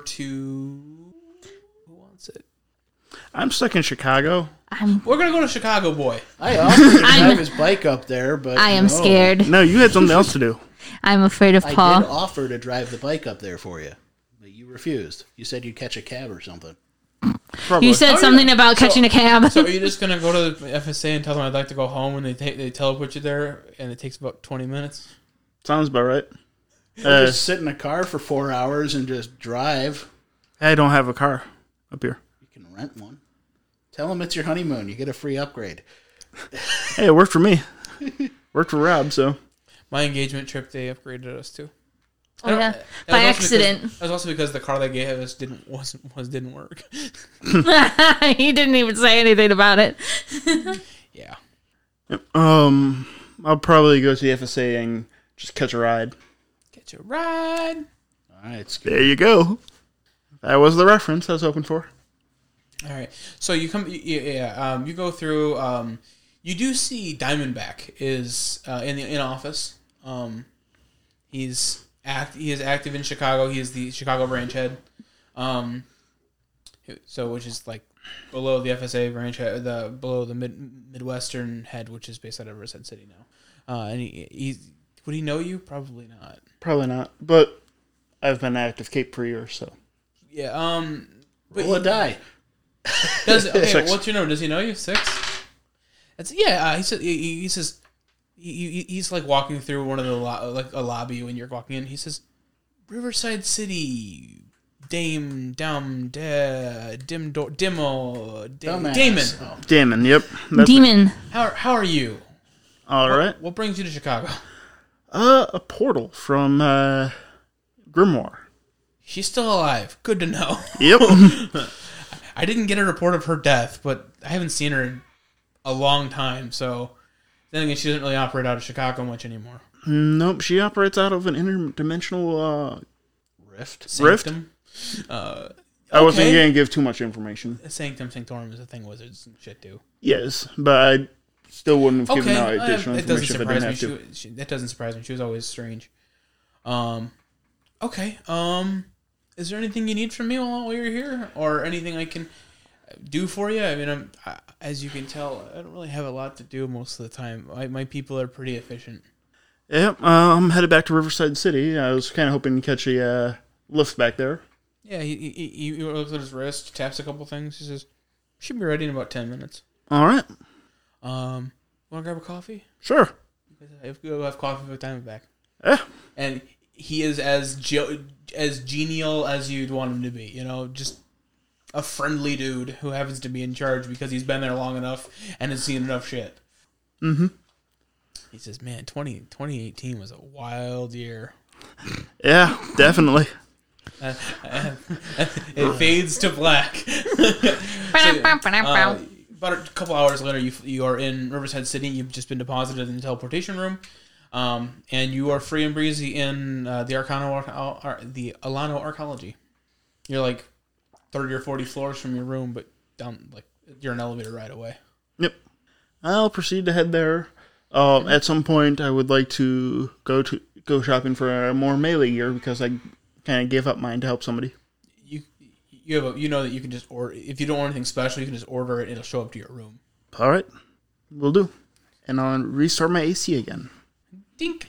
S1: to who wants it?
S4: I'm stuck in Chicago.
S2: I'm.
S1: We're gonna go to Chicago Boy.
S3: I offered to
S2: I'm-
S3: drive his bike up there, but
S2: I am
S3: no.
S2: scared.
S4: No, you had something else to do.
S2: I'm afraid of
S3: I
S2: Paul.
S3: did offer to drive the bike up there for you, but you refused. You said you'd catch a cab or something.
S4: Probably.
S2: You said
S1: Oh,
S2: something
S1: yeah.
S2: about
S1: So-
S2: catching a cab.
S1: So are you just gonna go to the F S A and tell them I'd like to go home, and they take they teleport you there, and it takes about twenty minutes?
S4: Sounds about right.
S3: Or
S4: Uh,
S3: just sit in a car for four hours and just drive.
S4: I don't have a car up here.
S3: You can rent one. Tell them it's your honeymoon. You get a free upgrade.
S4: Hey, it worked for me. Worked for Rob, so.
S1: My engagement trip, they upgraded us to. I don't-
S2: yeah.
S1: that
S2: By
S1: was also because-
S2: accident.
S1: That was also because the car they gave us didn't wasn't was didn't work.
S2: He didn't even say anything about it.
S1: Yeah.
S4: Um, I'll probably go to the F S A and just catch a ride.
S1: Get your ride.
S3: All right, it's good.
S4: There you go. That was the reference I was hoping for.
S1: All right. So you come, y- y- yeah. Um, you go through. Um, you do see Diamondback is uh, in the in office. Um, he's act. He is active in Chicago. He is the Chicago branch head. Um, so which is like below the F S A branch head, the below the mid Midwestern head, which is based out of Riverside City now. Uh, and he, he's would he know you? Probably not.
S4: Probably not, but I've been active Cape for years, so.
S1: Yeah. Um. But
S3: Roll a die.
S1: Does okay?
S4: Six.
S1: What's your number? Does he know you? Six. That's yeah. Uh, he says he, he says he, he- he's like walking through one of the lo- like a lobby when you're walking in. He says, "Riverside City, Dame, Dum, Da, Dim, Do, Dimo, Da-
S3: Dumbass.
S1: Damon.
S3: Oh.
S4: Damon, yep. That's
S2: Demon.
S1: How how are you?
S4: All right.
S1: What brings you to Chicago?
S4: Uh, a portal from uh, Grimoire.
S1: She's still alive. Good to know.
S4: Yep.
S1: I didn't get a report of her death, but I haven't seen her in a long time. So then again, she doesn't really operate out of Chicago much anymore.
S4: Nope, she operates out of an interdimensional. Uh,
S3: Rift.
S4: Rift?
S1: Sanctum. Uh,
S4: I wasn't
S1: okay.
S4: going to give too much information.
S1: Sanctum Sanctorum is a thing wizards and shit do.
S4: Yes, but I still wouldn't have given out
S1: uh,
S4: additional
S1: it doesn't
S4: information if I
S1: surprise
S4: didn't
S1: me.
S4: have
S1: She,
S4: to.
S1: she, that doesn't surprise me. She was always strange. Um, okay. Um, is there anything you need from me while, while you're here, or anything I can do for you? I mean, I'm I, as you can tell, I don't really have a lot to do most of the time. I, my people are pretty efficient.
S4: Yep, uh, I'm headed back to Riverside City. I was kind of hoping to catch a uh, lift back there.
S1: Yeah, he, he he he looks at his wrist, taps a couple things. He says, "Should be ready in about ten minutes."
S4: All right,
S1: Um, want to grab a coffee?
S4: sure.
S1: We'll have coffee with Diamondback.
S4: Yeah,
S1: And he is as ge- as genial as you'd want him to be. You know, just a friendly dude who happens to be in charge because he's been there long enough and has seen enough shit.
S4: Mm-hmm.
S1: He says, "Man, twenty, twenty eighteen was a wild year."
S4: yeah, definitely.
S1: Uh, it fades to black. So, uh, about a couple hours later, you you are in Riverside City. You've just been deposited in the teleportation room, um, and you are free and breezy in uh, the Arcano Ar- Ar- the Alano Arcology. You're like thirty or forty floors from your room, but down like you're an elevator ride away.
S4: Yep. I'll proceed to head there. Uh, at some point, I would like to go to go shopping for uh, more melee gear because I kind of gave up mine to help somebody.
S1: You you have a, you know that you can just order if you don't want anything special, you can just order it. It'll show up to your room.
S4: All right, will do. And I'll restart my A C again.
S1: Dink.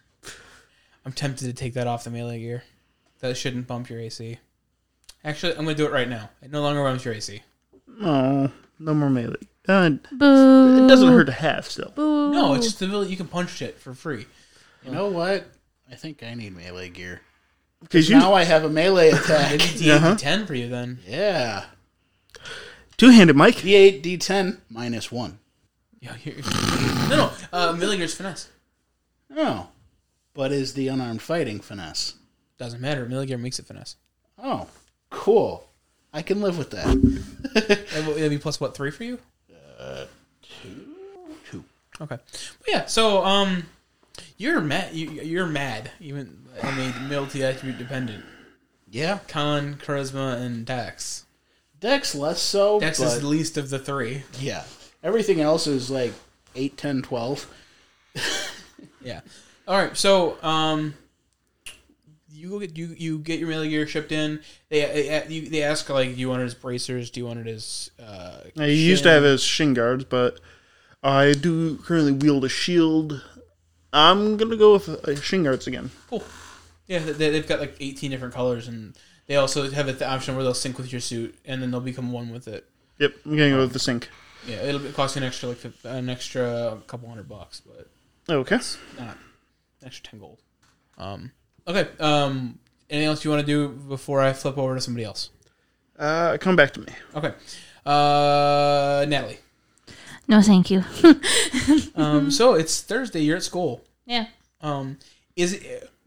S1: I'm tempted to take that off the melee gear. That shouldn't bump your A C. Actually, I'm going to do it right now. It no longer bumps your A C.
S4: Oh, no more melee. Uh,
S2: Boo.
S4: it doesn't hurt to have still.
S2: Boo.
S1: No, it's just the ability you can punch shit for free.
S3: You know what? I think I need melee gear.
S4: Because you
S3: Now I have a melee attack.
S1: Maybe D eight,
S4: Uh-huh.
S1: D ten for you then.
S3: Yeah.
S4: two-handed, Mike.
S3: D eight, D ten, minus one.
S1: Yeah, you're- no, no. Uh, melee gear's finesse.
S3: Oh. But is the unarmed fighting finesse?
S1: Doesn't matter. Melee gear makes it finesse.
S3: Oh, cool. I can live with that.
S1: It'll it'll be plus what, three for you?
S3: Two.
S1: Okay. But yeah, so um, you're mad. You, you're mad. Even I mean, multi-attribute dependent.
S3: Yeah.
S1: Con, charisma, and dex.
S3: Dex less so,
S1: Dex
S3: but
S1: is the least of the three.
S3: yeah. Everything else is like eight, ten, twelve.
S1: Yeah. All right. So um, you go get you you get your melee gear shipped in. They they, you, they ask like, do you want it as bracers? Do you want it as uh?
S4: I used to
S1: shin?
S4: have it as shin guards, but I do currently wield a shield. I'm going to go with uh, shin guards again.
S1: Cool. Yeah, they, they've got like eighteen different colors, and they also have the option where they'll sync with your suit, and then they'll become one with it.
S4: Yep, I'm going to go with the sync.
S1: Yeah, it'll be- cost you an extra like fif- an extra couple hundred bucks, but
S4: Okay.
S1: not an extra ten gold. Um. Okay. Um. Anything else you want to do before I flip over to somebody else?
S4: Uh, come back to me.
S1: Okay. Uh, Natalie.
S2: No, thank you.
S1: Um. So it's Thursday. You're at school.
S2: Yeah.
S1: Um. Is it,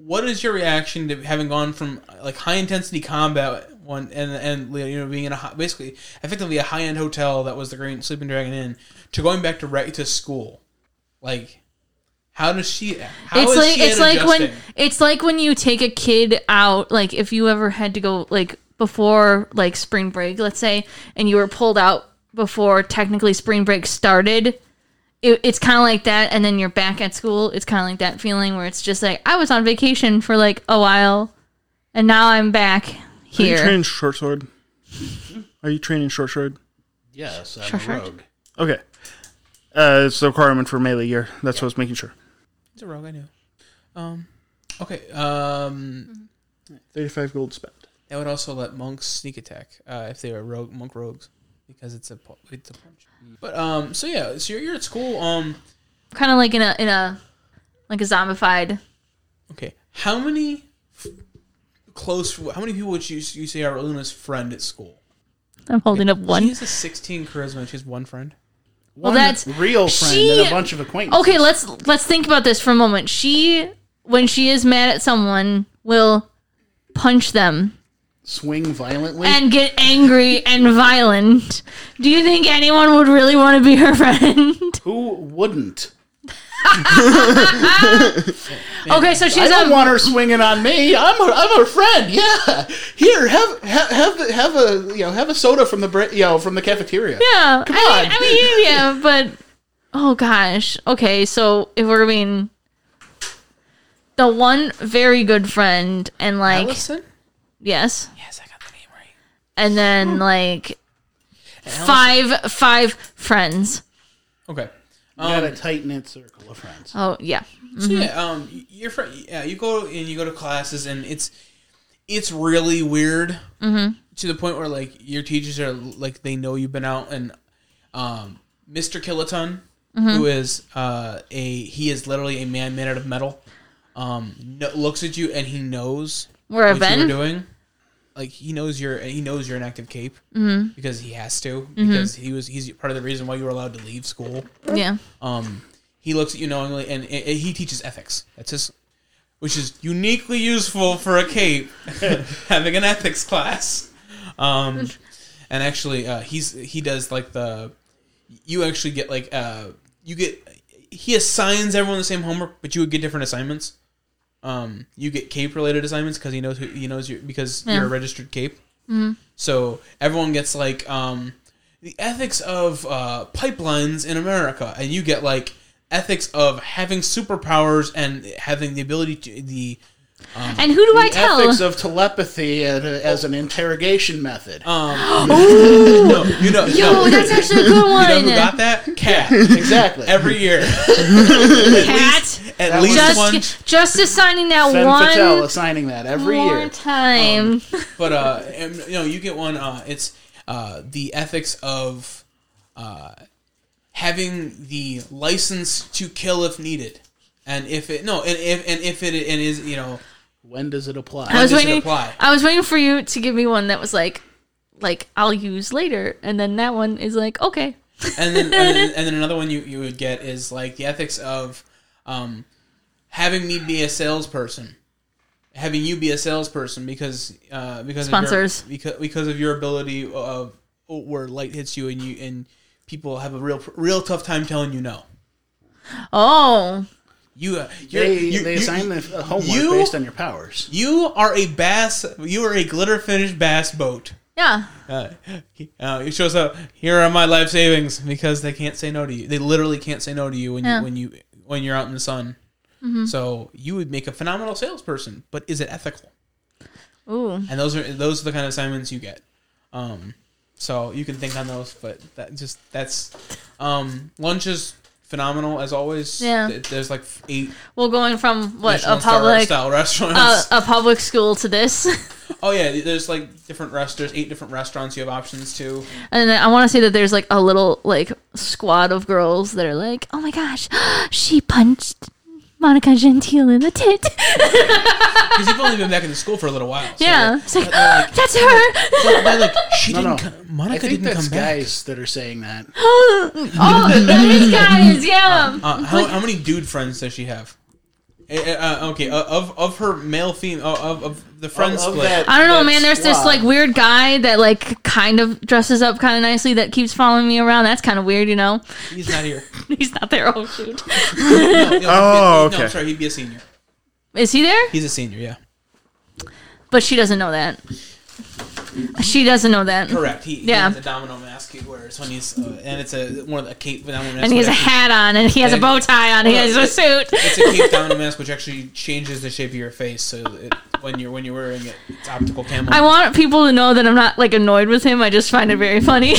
S1: what is your reaction to having gone from like high intensity combat one and and you know being in a high, basically effectively a high end hotel that was the Great Sleeping Dragon Inn to going back to right to school? Like, how does she? How
S2: it's
S1: is
S2: like
S1: she
S2: it's like
S1: adjusting?
S2: when it's like when you take a kid out. Like if you ever had to go like before like spring break, let's say, and you were pulled out before technically spring break started. It, it's kind of like that, and then you're back at school. It's kind of like that feeling where it's just like I was on vacation for like a while, and now I'm back
S4: Are you
S2: here.
S4: training short sword? Are you training short sword?
S3: Yes, I'm
S2: Sure,
S3: a
S2: sure.
S3: rogue.
S4: Okay. Uh, it's the requirement for melee gear. That's what I was making sure.
S1: It's a rogue, I knew. Um, okay. Um,
S4: thirty-five gold spent.
S1: that would also let monks sneak attack uh, if they were rogue monk rogues because it's a pu- it's a punch. But um, so yeah, so you're, you're at school. Um,
S2: Kind of like in a in a like a zombified.
S1: okay. How many f- close? How many people would you you say are Luna's friend at school?
S2: I'm holding up
S1: She
S2: one.
S1: has a sixteen charisma. And she has one friend.
S2: Well,
S3: One
S2: that's-
S3: real friend
S2: she-
S3: and a bunch of acquaintances.
S2: Okay, let's let's think about this for a moment. She, when she is mad at someone, will punch them
S3: Swing violently.
S2: and get angry and violent. Do you think anyone would really want to be her friend?
S3: Who wouldn't?
S2: Okay, so
S3: I
S2: she's
S3: don't
S2: a
S3: want her swinging on me. I'm her, I'm her friend. Yeah. Here, have have have, have a you know have a soda from the bre- you know from the cafeteria.
S2: yeah.
S3: Come
S2: I,
S3: on.
S2: I mean, yeah, but oh gosh. Okay, so if we're being the one very good friend and like
S1: Allison.
S2: yes,
S1: Yes, I got the name right.
S2: and then like
S1: And Allison-
S2: five five friends.
S1: Okay.
S3: You got a
S1: Um,
S3: tight knit circle of friends.
S2: Oh yeah.
S1: so yeah, um, y- your friend, yeah, you go and you go to classes, and it's it's really weird
S2: Mm-hmm.
S1: to the point where like your teachers are like they know you've been out, and um, Mister Kiloton,
S2: Mm-hmm.
S1: who is uh a he is literally a man made out of metal, um, no, looks at you and he knows
S2: Where I've
S1: what you were
S2: been.
S1: doing. Like he knows you're he knows you're an active cape because he has to because he was he's part of the reason why you were allowed to leave school.
S2: Yeah.
S1: Um, he looks at you knowingly, and, and he teaches ethics. That's his, which is uniquely useful for a cape, having an ethics class. Um, and actually, uh, he's he does like the, you actually get like uh, you get he assigns everyone the same homework, but you would get different assignments. Um, you get cape related assignments because he knows who he knows you because
S2: Yeah.
S1: you're a registered cape. Mm-hmm. So everyone gets like um, the ethics of uh, pipelines in America, and you get like ethics of having superpowers and having the ability to the
S2: And who do I
S3: The
S2: tell?
S3: ethics of telepathy and, uh, as an interrogation method.
S1: um. no, you know,
S2: Yo,
S1: no.
S2: that's actually a good one.
S1: You know who got that? Cat.
S3: Exactly.
S1: Every year.
S2: Cat.
S1: At
S3: That
S1: least
S3: was-
S1: one.
S2: Just, just assigning that
S3: Femme Fatale
S2: one
S3: assigning that every
S2: more
S3: year.
S2: time.
S1: But uh, and, you know, you get one. Uh, it's uh, the ethics of uh, having the license to kill if needed, and if it no, and if and if it and is you know
S3: When does it apply?
S2: I was
S1: does it
S2: waiting.
S1: apply?
S2: I was waiting for you to give me one that was like, like I'll use later, and then that one is like, okay.
S1: and then and then, and then another one you, you would get is like the ethics of um, having me be a salesperson, having you be a salesperson because uh, because
S2: Sponsors.
S1: of your, because because of your ability of where light hits you and you and people have a real real tough time telling you no.
S2: Oh,
S1: You uh, you're,
S3: They,
S1: you,
S3: they
S1: you-
S3: assign the uh, homework
S1: you-
S3: based on your powers.
S1: You are a bass. You are a glitter finished bass boat.
S2: yeah.
S1: Uh, he, uh, it shows up. Here are my life savings because they can't say no to you. They literally can't say no to you when
S2: Yeah.
S1: you when you when you're out in the sun. So you would make a phenomenal salesperson, but is it ethical?
S2: Ooh.
S1: And those are those are the kind of assignments you get. Um, so you can think on those, but that just that's um, lunch is phenomenal as always.
S2: Yeah.
S1: Th- There's like eight
S2: Well, going from what
S1: Michelin
S2: a
S1: star
S2: public
S1: style restaurants.
S2: uh, a public school to this,
S1: Oh yeah, there's like different rest. There's eight different restaurants you have options to.
S2: and then I want to say that there's like a little like squad of girls that are like, oh my gosh, she punched Monica Gentile in the tit.
S1: Because you've only been back in the school for a little while. So
S2: Yeah, it's like,
S1: they're like,
S2: that's her.
S1: they're, they're like, she
S3: No,
S1: didn't.
S3: no.
S1: Come,
S3: I
S1: Monica
S3: think
S1: didn't
S3: that's
S1: come back.
S3: guys that are saying that.
S2: Oh, these guys, yeah.
S1: Uh, how, how many dude friends does she have? Uh, okay, uh, of of her male female of, of the friend
S3: Of- of
S1: split.
S3: that-
S2: I don't know,
S3: that
S2: man. There's this
S3: squad.
S2: like weird guy that like kind of dresses up kind of nicely that keeps following me around. That's kind of weird, you know.
S1: He's not here.
S2: He's not there. Oh shoot.
S1: No, no, he'd be-
S4: Oh,
S1: No,
S4: okay.
S1: sorry, he'd be a senior.
S2: Is he there?
S1: He's a senior, yeah.
S2: But she doesn't know that. She doesn't know that.
S1: Correct. He,
S2: Yeah.
S1: he has a domino mask he wears when he's uh, and it's a one of the cape domino mask.
S2: And he has a
S1: which actually-
S2: hat on, and he has a
S1: And-
S2: bow tie on, and he has a suit.
S1: It's a cape domino mask which actually changes the shape of your face, so it, when you're when you're wearing it, it's optical camo.
S2: I want people to know that I'm not like annoyed with him. I just find it very funny.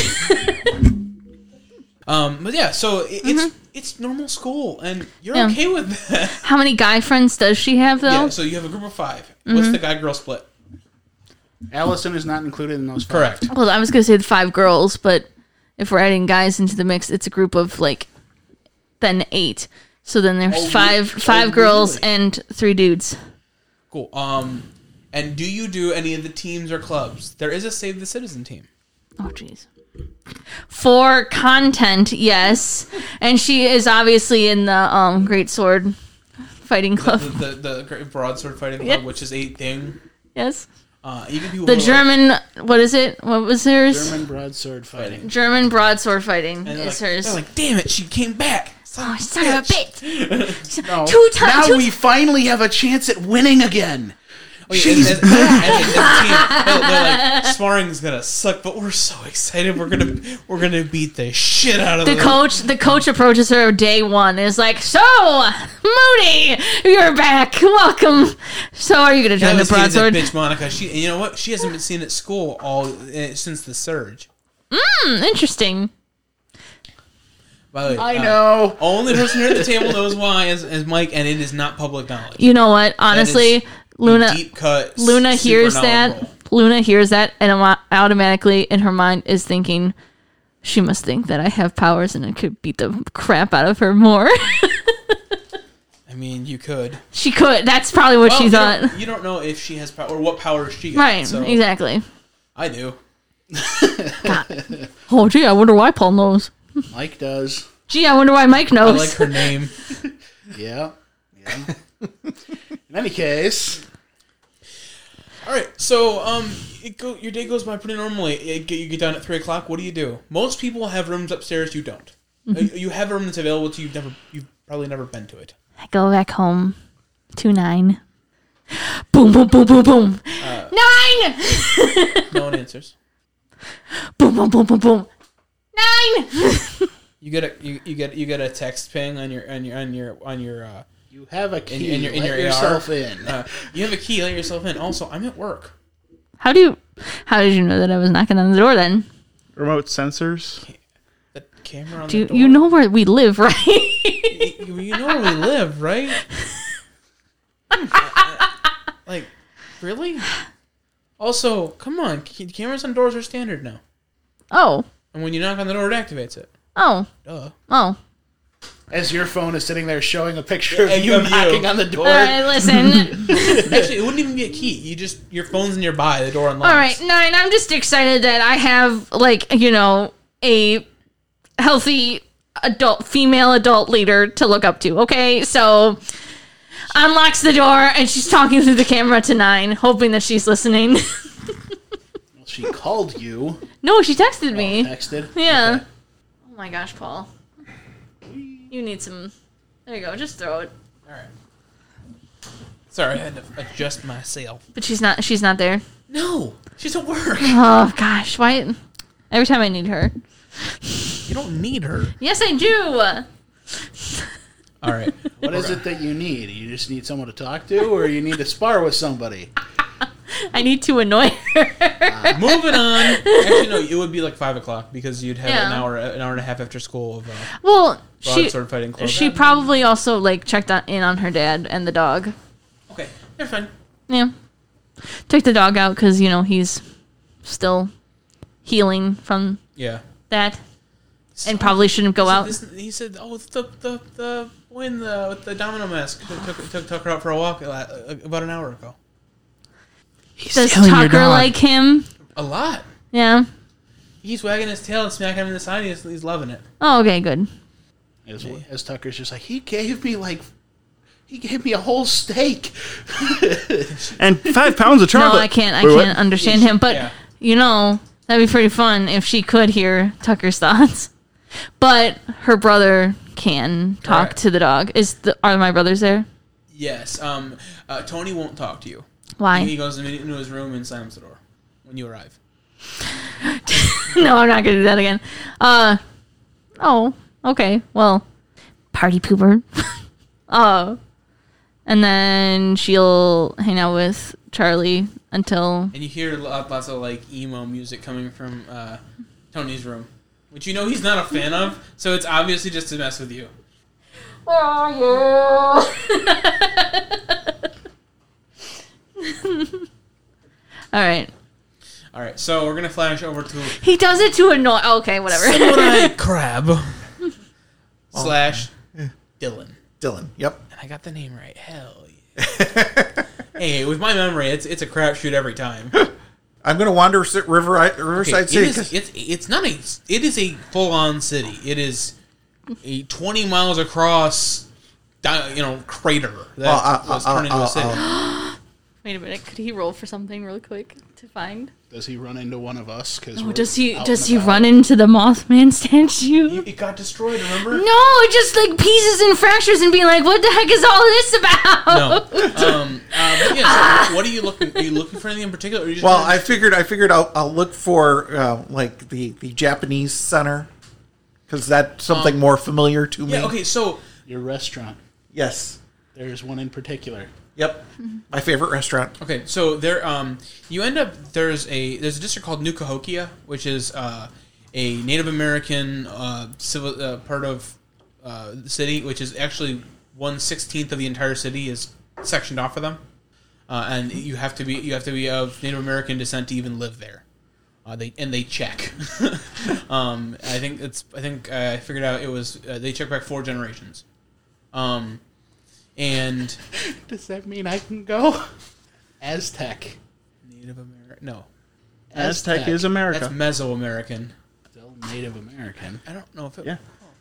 S1: Um, but yeah, so it, it's it's normal school, and you're
S2: Mm-hmm. Yeah.
S1: okay with that.
S2: How many guy friends does she have though?
S1: Yeah. So you have a group of five.
S2: Mm-hmm.
S1: What's the guy girl split?
S3: Allison is not included in those. Five.
S1: Correct.
S2: Well, I was gonna say the five girls, but if we're adding guys into the mix, it's a group of like then eight. So then there's
S3: Oh,
S2: five
S3: really?
S2: five
S3: Oh,
S2: girls
S3: really?
S2: and three dudes.
S1: Cool. Um, and do you do any of the teams or clubs? There is a Save the Citizen team.
S2: Oh jeez. For content, yes, and she is obviously in the um Great Sword Fighting
S1: The,
S2: Club.
S1: the, the, the Great Broadsword Fighting Club,
S2: Yeah.
S1: which is a thing.
S2: Yes,
S1: Uh, even people
S2: the
S1: who are like-
S2: German. What is it? What was hers?
S3: German broadsword fighting.
S2: German broadsword fighting
S1: and they're
S2: is
S1: like,
S2: hers.
S1: they're like, damn it, she came back.
S2: Oh, son of a bitch!
S3: No.
S2: Two times.
S3: Now
S2: Two
S3: we finally have a chance at winning again.
S1: Oh, yeah, as, as, as, as, as a team, they're, they're like, sparring's gonna suck, but we're so excited. We're gonna we're gonna beat the shit out of
S2: The
S1: them.
S2: coach, the coach approaches her day one. Is like, so Moody, you're back. Welcome. So, are you gonna
S1: That
S2: join the
S1: was hated that
S2: broadsword?
S1: bitch Monica. She, and you know what? She hasn't been seen at school all uh, since the surge.
S2: Hmm, interesting.
S1: By the way,
S3: I
S1: uh,
S3: know.
S1: only person here at the table knows why is, is Mike, and it is not public knowledge.
S2: You know what? Honestly,
S1: is
S2: Luna,
S1: deep cut.
S2: Luna
S1: super
S2: hears that.
S1: knowledgeable.
S2: Luna hears that, and au- automatically in her mind is thinking, she must think that I have powers and I could beat the crap out of her more.
S1: I mean, you could.
S2: She could. That's probably what
S1: Well,
S2: she
S1: you
S2: thought.
S1: don't, you don't know if she has power or what power she got.
S2: Right.
S1: So
S2: Exactly.
S1: I do.
S2: Oh, gee, I wonder why Paul knows.
S3: Mike does.
S2: Gee, I wonder why Mike
S1: I
S2: knows.
S1: like her name.
S3: Yeah. Yeah. In any case,
S1: All right, so um, it go, your day goes by pretty normally. It, you get done at three o'clock. What do you do? Most people have rooms upstairs. You don't. Uh, You have a room that's available to you. You've never, you've probably never been to it.
S2: I go back home to nine. Boom, boom, boom, boom, boom.
S1: Uh,
S2: Nine!
S1: No one answers.
S2: Boom, boom, boom, boom, boom. Nine!
S1: You get a you, you get you get a text ping on your on your on your on your uh,
S3: you have a key.
S1: in your- in
S3: Let
S1: your A R.
S3: yourself in.
S1: uh you have a key. Let yourself in. Also, I'm at work.
S2: How do you, how did you know that I was knocking on the door then?
S4: Remote sensors.
S1: The camera on
S2: Do
S1: the
S2: you,
S1: door.
S2: you know where we live, right?
S1: you, you know where we live, right? Like, really? Also, come on. c- Cameras on doors are standard now.
S2: Oh.
S1: And when you knock on the door, it activates it.
S2: Oh.
S1: Duh.
S2: Oh.
S3: As your phone is sitting there showing a picture of
S1: Yeah,
S3: you
S1: of you.
S3: knocking on the door.
S2: All right, listen.
S1: Actually, it wouldn't even be a key. You just your phone's nearby. The door unlocks.
S2: All right, nine. I'm just excited that I have, like, you know, a healthy adult, female adult leader to look up to. Okay, so unlocks the door and she's talking through the camera to Nine, hoping that she's listening.
S3: Well, she called you.
S2: No, she texted me.
S3: Texted.
S2: Yeah.
S3: Okay.
S2: Oh my gosh, Paul. You need some. There you go. Just throw it.
S1: All right. Sorry, I had to adjust myself.
S2: But she's not. She's not there.
S1: No, she's at work.
S2: Oh gosh, why? Every time I need her.
S1: You don't need her.
S2: Yes, I do.
S1: All right.
S3: What is it that you need? You just need someone to talk to, or you need to spar with somebody?
S2: I need to annoy her.
S1: Moving on. Actually, no. It would be like five o'clock because you'd have
S2: Yeah.
S1: an hour, an hour and a half after school of uh,
S2: Well, she
S1: broadsword fighting club.
S2: she probably also like checked on, in on her dad and the dog.
S1: Okay, they're fine.
S2: Yeah, took the dog out because you know he's still healing from
S1: Yeah.
S2: that, and probably shouldn't go out.
S1: This, he said, "Oh, it's the the the boy in the with the domino mask took took, took Tucker out for a walk uh, about an hour ago."
S2: Does Tucker like him?
S1: A lot.
S2: Yeah.
S1: He's wagging his tail and smacking him in the side. He's, he's loving it.
S2: Oh, okay, good.
S3: As, as Tucker's just like, he gave me like, He gave me a whole steak.
S4: And five pounds of
S2: No,
S4: chocolate.
S2: I can't. I
S4: Wait, what?
S2: can't understand him. But
S1: Yeah.
S2: you know, that'd be pretty fun if she could hear Tucker's thoughts. But her brother can talk
S1: Right.
S2: to the dog. Is the are my brothers there?
S1: Yes. Um. Uh, Tony won't talk to you.
S2: Why?
S1: He goes into his room and slams the door when you arrive.
S2: No, I'm not gonna do that again. Uh oh, okay. Well, party pooper. uh and then she'll hang out with Charlie until
S1: And you hear lo- lots of like emo music coming from uh, Tony's room, which you know he's not a fan of. So it's obviously just to mess with you.
S2: where are you? All right.
S1: All right. So we're gonna flash over to
S2: He does it to annoy. Okay, whatever.
S1: Samurai Crab slash Dylan.
S5: Dylan. Yep.
S1: And I got the name right. Hell yeah. Hey, with my memory, it's it's a crapshoot every time.
S5: I'm gonna wander sit River Riverside
S1: Okay, it
S5: City.
S1: is, it's it's not a it is a full on city. It is a twenty miles across, di- you know, crater that
S5: Oh, uh,
S1: was
S5: uh,
S1: turned into
S5: uh,
S1: a city.
S5: uh,
S2: Wait a minute. Could he roll for something really quick to find?
S3: Does he run into one of us? Cause
S2: Oh,
S3: we're
S2: does he?
S3: out
S2: Does
S3: and
S2: he
S3: about?
S2: run into the Mothman statue?
S1: It got destroyed. Remember?
S2: No, just like pieces and fractures, and being like, "What the heck is all this about?"
S1: No. Um. Uh, but yeah. So what are you looking? Are you looking for anything in particular? Or are you just
S5: well,
S1: trying
S5: I figured I figured I'll, I'll look for uh, like the, the Japanese center because that's something
S1: Um,
S5: more familiar to
S1: to-
S5: me.
S1: yeah. Okay. So
S3: Your restaurant.
S5: Yes.
S3: There's one in particular.
S5: Yep. My favorite restaurant.
S1: okay. So there. Um. You end up there's a there's a district called New Cahokia, which is uh a Native American uh civil uh, part of uh the city, which is actually one sixteenth of the entire city is sectioned off of them. Uh, and you have to be you have to be of Native American descent to even live there. Uh, they and they check. um, I think it's I think uh, I figured out it was uh, they check back four generations. Um, and
S3: Does that mean I can go? Aztec.
S1: Native American no,
S4: Aztec is America.
S1: that's Mesoamerican.
S3: Still Native American.
S1: I don't know if it
S4: Yeah.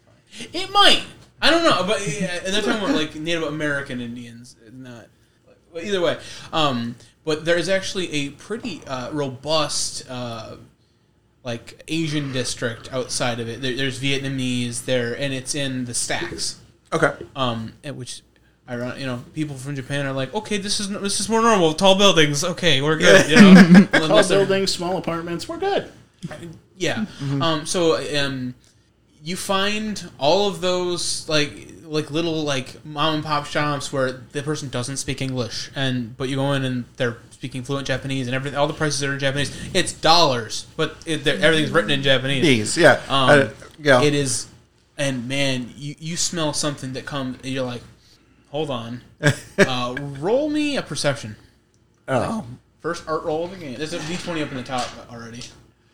S1: it might. I don't know, but yeah, and they're talking about like Native American Indians, not. But either way, um, but there is actually a pretty uh, robust, uh, like Asian district outside of it. There, there's Vietnamese there, and it's in the stacks.
S5: Okay.
S1: Um, and which, I run, you know, people from Japan are like, okay, this is this is more normal. Tall buildings, okay, we're good. You know,
S3: Tall
S1: Unless they're-
S3: buildings, small apartments. We're good.
S1: yeah. Um. So um, you find all of those like like little like mom and pop shops where the person doesn't speak English, and but you go in and they're speaking fluent Japanese, and everything. All the prices are in Japanese. It's dollars, but it, they're- everything's written in Japanese.
S5: These, yeah.
S1: Um,
S5: Uh, yeah.
S1: It is, and man, you you smell something that comes. And you're like, hold on. uh, roll me a perception.
S5: Oh.
S1: First art roll of the game. There's a D twenty up in the top already.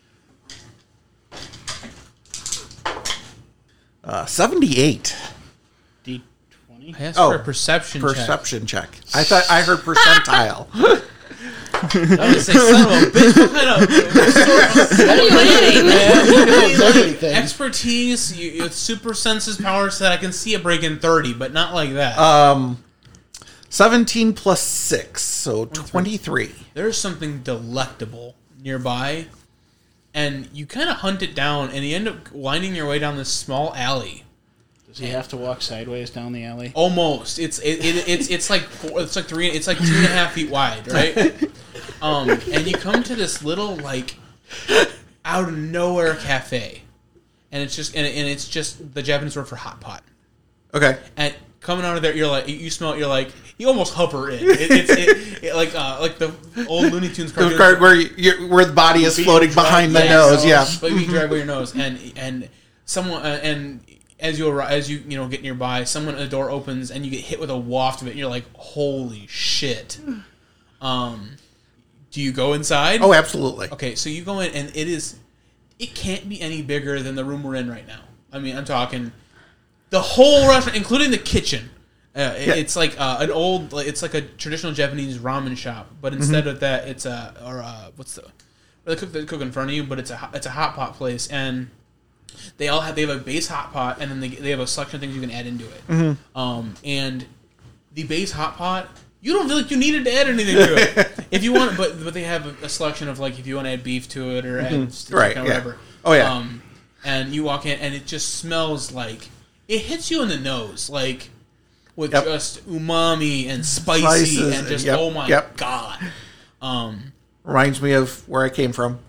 S5: Uh, seventy-eight.
S3: D twenty.
S1: I asked
S5: Oh,
S1: for a perception, check.
S5: Perception check. I thought I heard percentile.
S1: I was say, son of a bitch, what kind of
S2: What are you eating?
S3: Anything.
S1: expertise, you, you have super senses powers so that I can see a break in thirty, but not like that.
S5: um, seventeen plus six, so twenty-three.
S1: There's something delectable nearby, and you kind of hunt it down, and you end up winding your way down this small alley.
S3: Does he have to walk sideways down the alley?
S1: Almost. It's it, it it's it's like four, it's like three. It's like two and a half feet wide, right? Um, and you come to this little like out of nowhere cafe, and it's just and, and it's just the Japanese word for hot pot.
S5: Okay.
S1: And coming out of there, you're like you smell it. You're like you almost hover in. It, it's it, it, like uh, like the old Looney Tunes
S5: The
S1: cartoons.
S5: part where you, you, where the body is floating behind the
S1: Yes.
S5: nose, yeah.
S1: But you drag by your nose, and and someone uh, and as you arri- as you you know get nearby, someone at the door opens, and you get hit with a waft of it. And you're like, holy shit. Um, do you go inside?
S5: Oh, absolutely.
S1: Okay, so you go in, and it is, it can't be any bigger than the room we're in right now. I mean, I'm talking the whole restaurant, including the kitchen. Uh, it-
S5: Yeah.
S1: It's like uh, an old, like, it's like a traditional Japanese ramen shop, but instead of that, it's a or uh, what's the, where they cook they cook in front of you, but it's a ho- it's a hot pot place, and they all have they have a base hot pot, and then they they have a selection of things you can add into it. Um, and the base hot pot, you don't feel like you needed to add anything to it. If you want, but but they have a, a selection of like if you want to add beef to it or add mm-hmm.
S5: right,
S1: chicken or
S5: yeah.
S1: whatever.
S5: Oh yeah.
S1: Um, and you walk in and it just smells like it hits you in the nose, like with
S5: yep.
S1: just umami and spicy
S5: Spices,
S1: and just
S5: yep,
S1: oh my
S5: yep.
S1: god. Um,
S5: Reminds me of where I came from.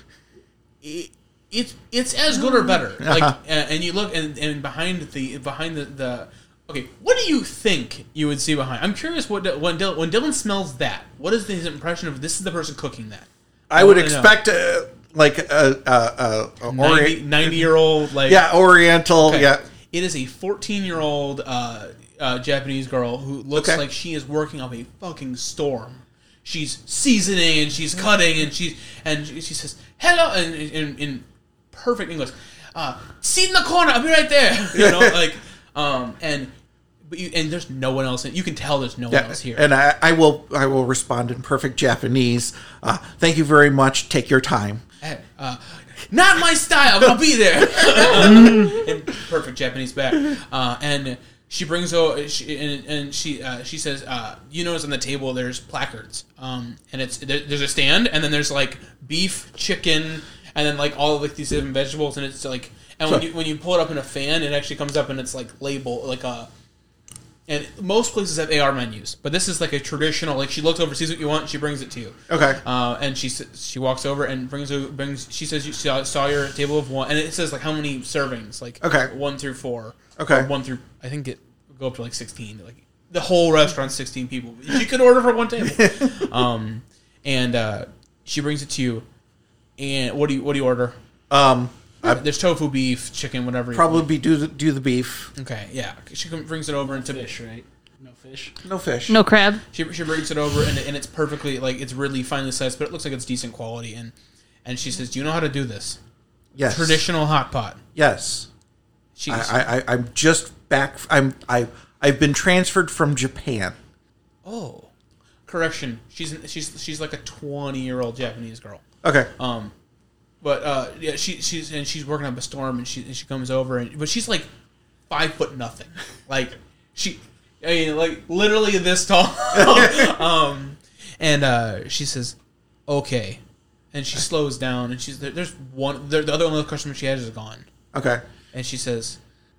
S1: It, it's it's as good or better. Like
S5: Uh-huh.
S1: and, and you look and, and behind the behind the, the okay, what do you think you would see behind? I'm curious what when Dylan, when Dylan smells that, what is his impression of this is the person cooking that?
S5: I, I would expect a, like a, a, a, a
S1: ninety year old like
S5: yeah Oriental
S1: okay.
S5: yeah.
S1: It is a fourteen year old uh, uh, Japanese girl who looks
S5: okay.
S1: like she is working up a fucking storm. She's seasoning and she's cutting and she's and she says hello and in, in perfect English, uh, seat in the corner. I'll be right there. You know, like um and but you and there's no one else. In, you can tell there's no
S5: yeah.
S1: one else here.
S5: And I, I will I will respond in perfect Japanese. Uh, thank you very much. Take your time.
S1: Uh, not my style. I'll be there. In perfect Japanese back, uh, and she brings over she, and, and she uh, she says, uh, "You notice on the table there's placards, um, and it's there, there's a stand, and then there's like beef, chicken, and then like all of like these different vegetables, and it's like, and when you when you pull it up in a fan, it actually comes up and it's like label like a." And most places have A R menus, but this is like a traditional. Like she looks over, sees what you want, and she brings it to you.
S5: Okay.
S1: Uh, and she she walks over and brings brings. She says you saw, saw your table of one, and it says like how many servings, like
S5: okay,
S1: one through four.
S5: Okay.
S1: Or one through I think it would go up to like sixteen. Like the whole restaurant's sixteen people. She could order for one table. um, and uh, she brings it to you. And what do you what do you order?
S5: Um.
S1: Uh, There's tofu, beef, chicken, whatever.
S5: Probably be do the, do the beef.
S1: Okay, yeah. She brings it over into
S3: Fish, right? No fish.
S5: No fish.
S2: No crab.
S1: She, she brings it over and, and it's perfectly like it's really finely sliced, but it looks like it's decent quality. And and she says, "Do you know how to do this?
S5: Yes.
S1: Traditional hot pot."
S5: Yes.
S1: She's,
S5: I, I I'm just back. I'm I I've been transferred from Japan.
S1: oh, correction. She's she's she's like a twenty year old Japanese girl.
S5: Okay.
S1: Um, but uh, yeah, she she's and she's working up a storm, and she and she comes over, and but she's like five foot nothing, like she, I mean, like literally this tall. um, and uh, she says, "Okay," and she slows down, and she's there, there's one. There, the other one of the customers she has is gone,
S5: Okay.
S1: and she says,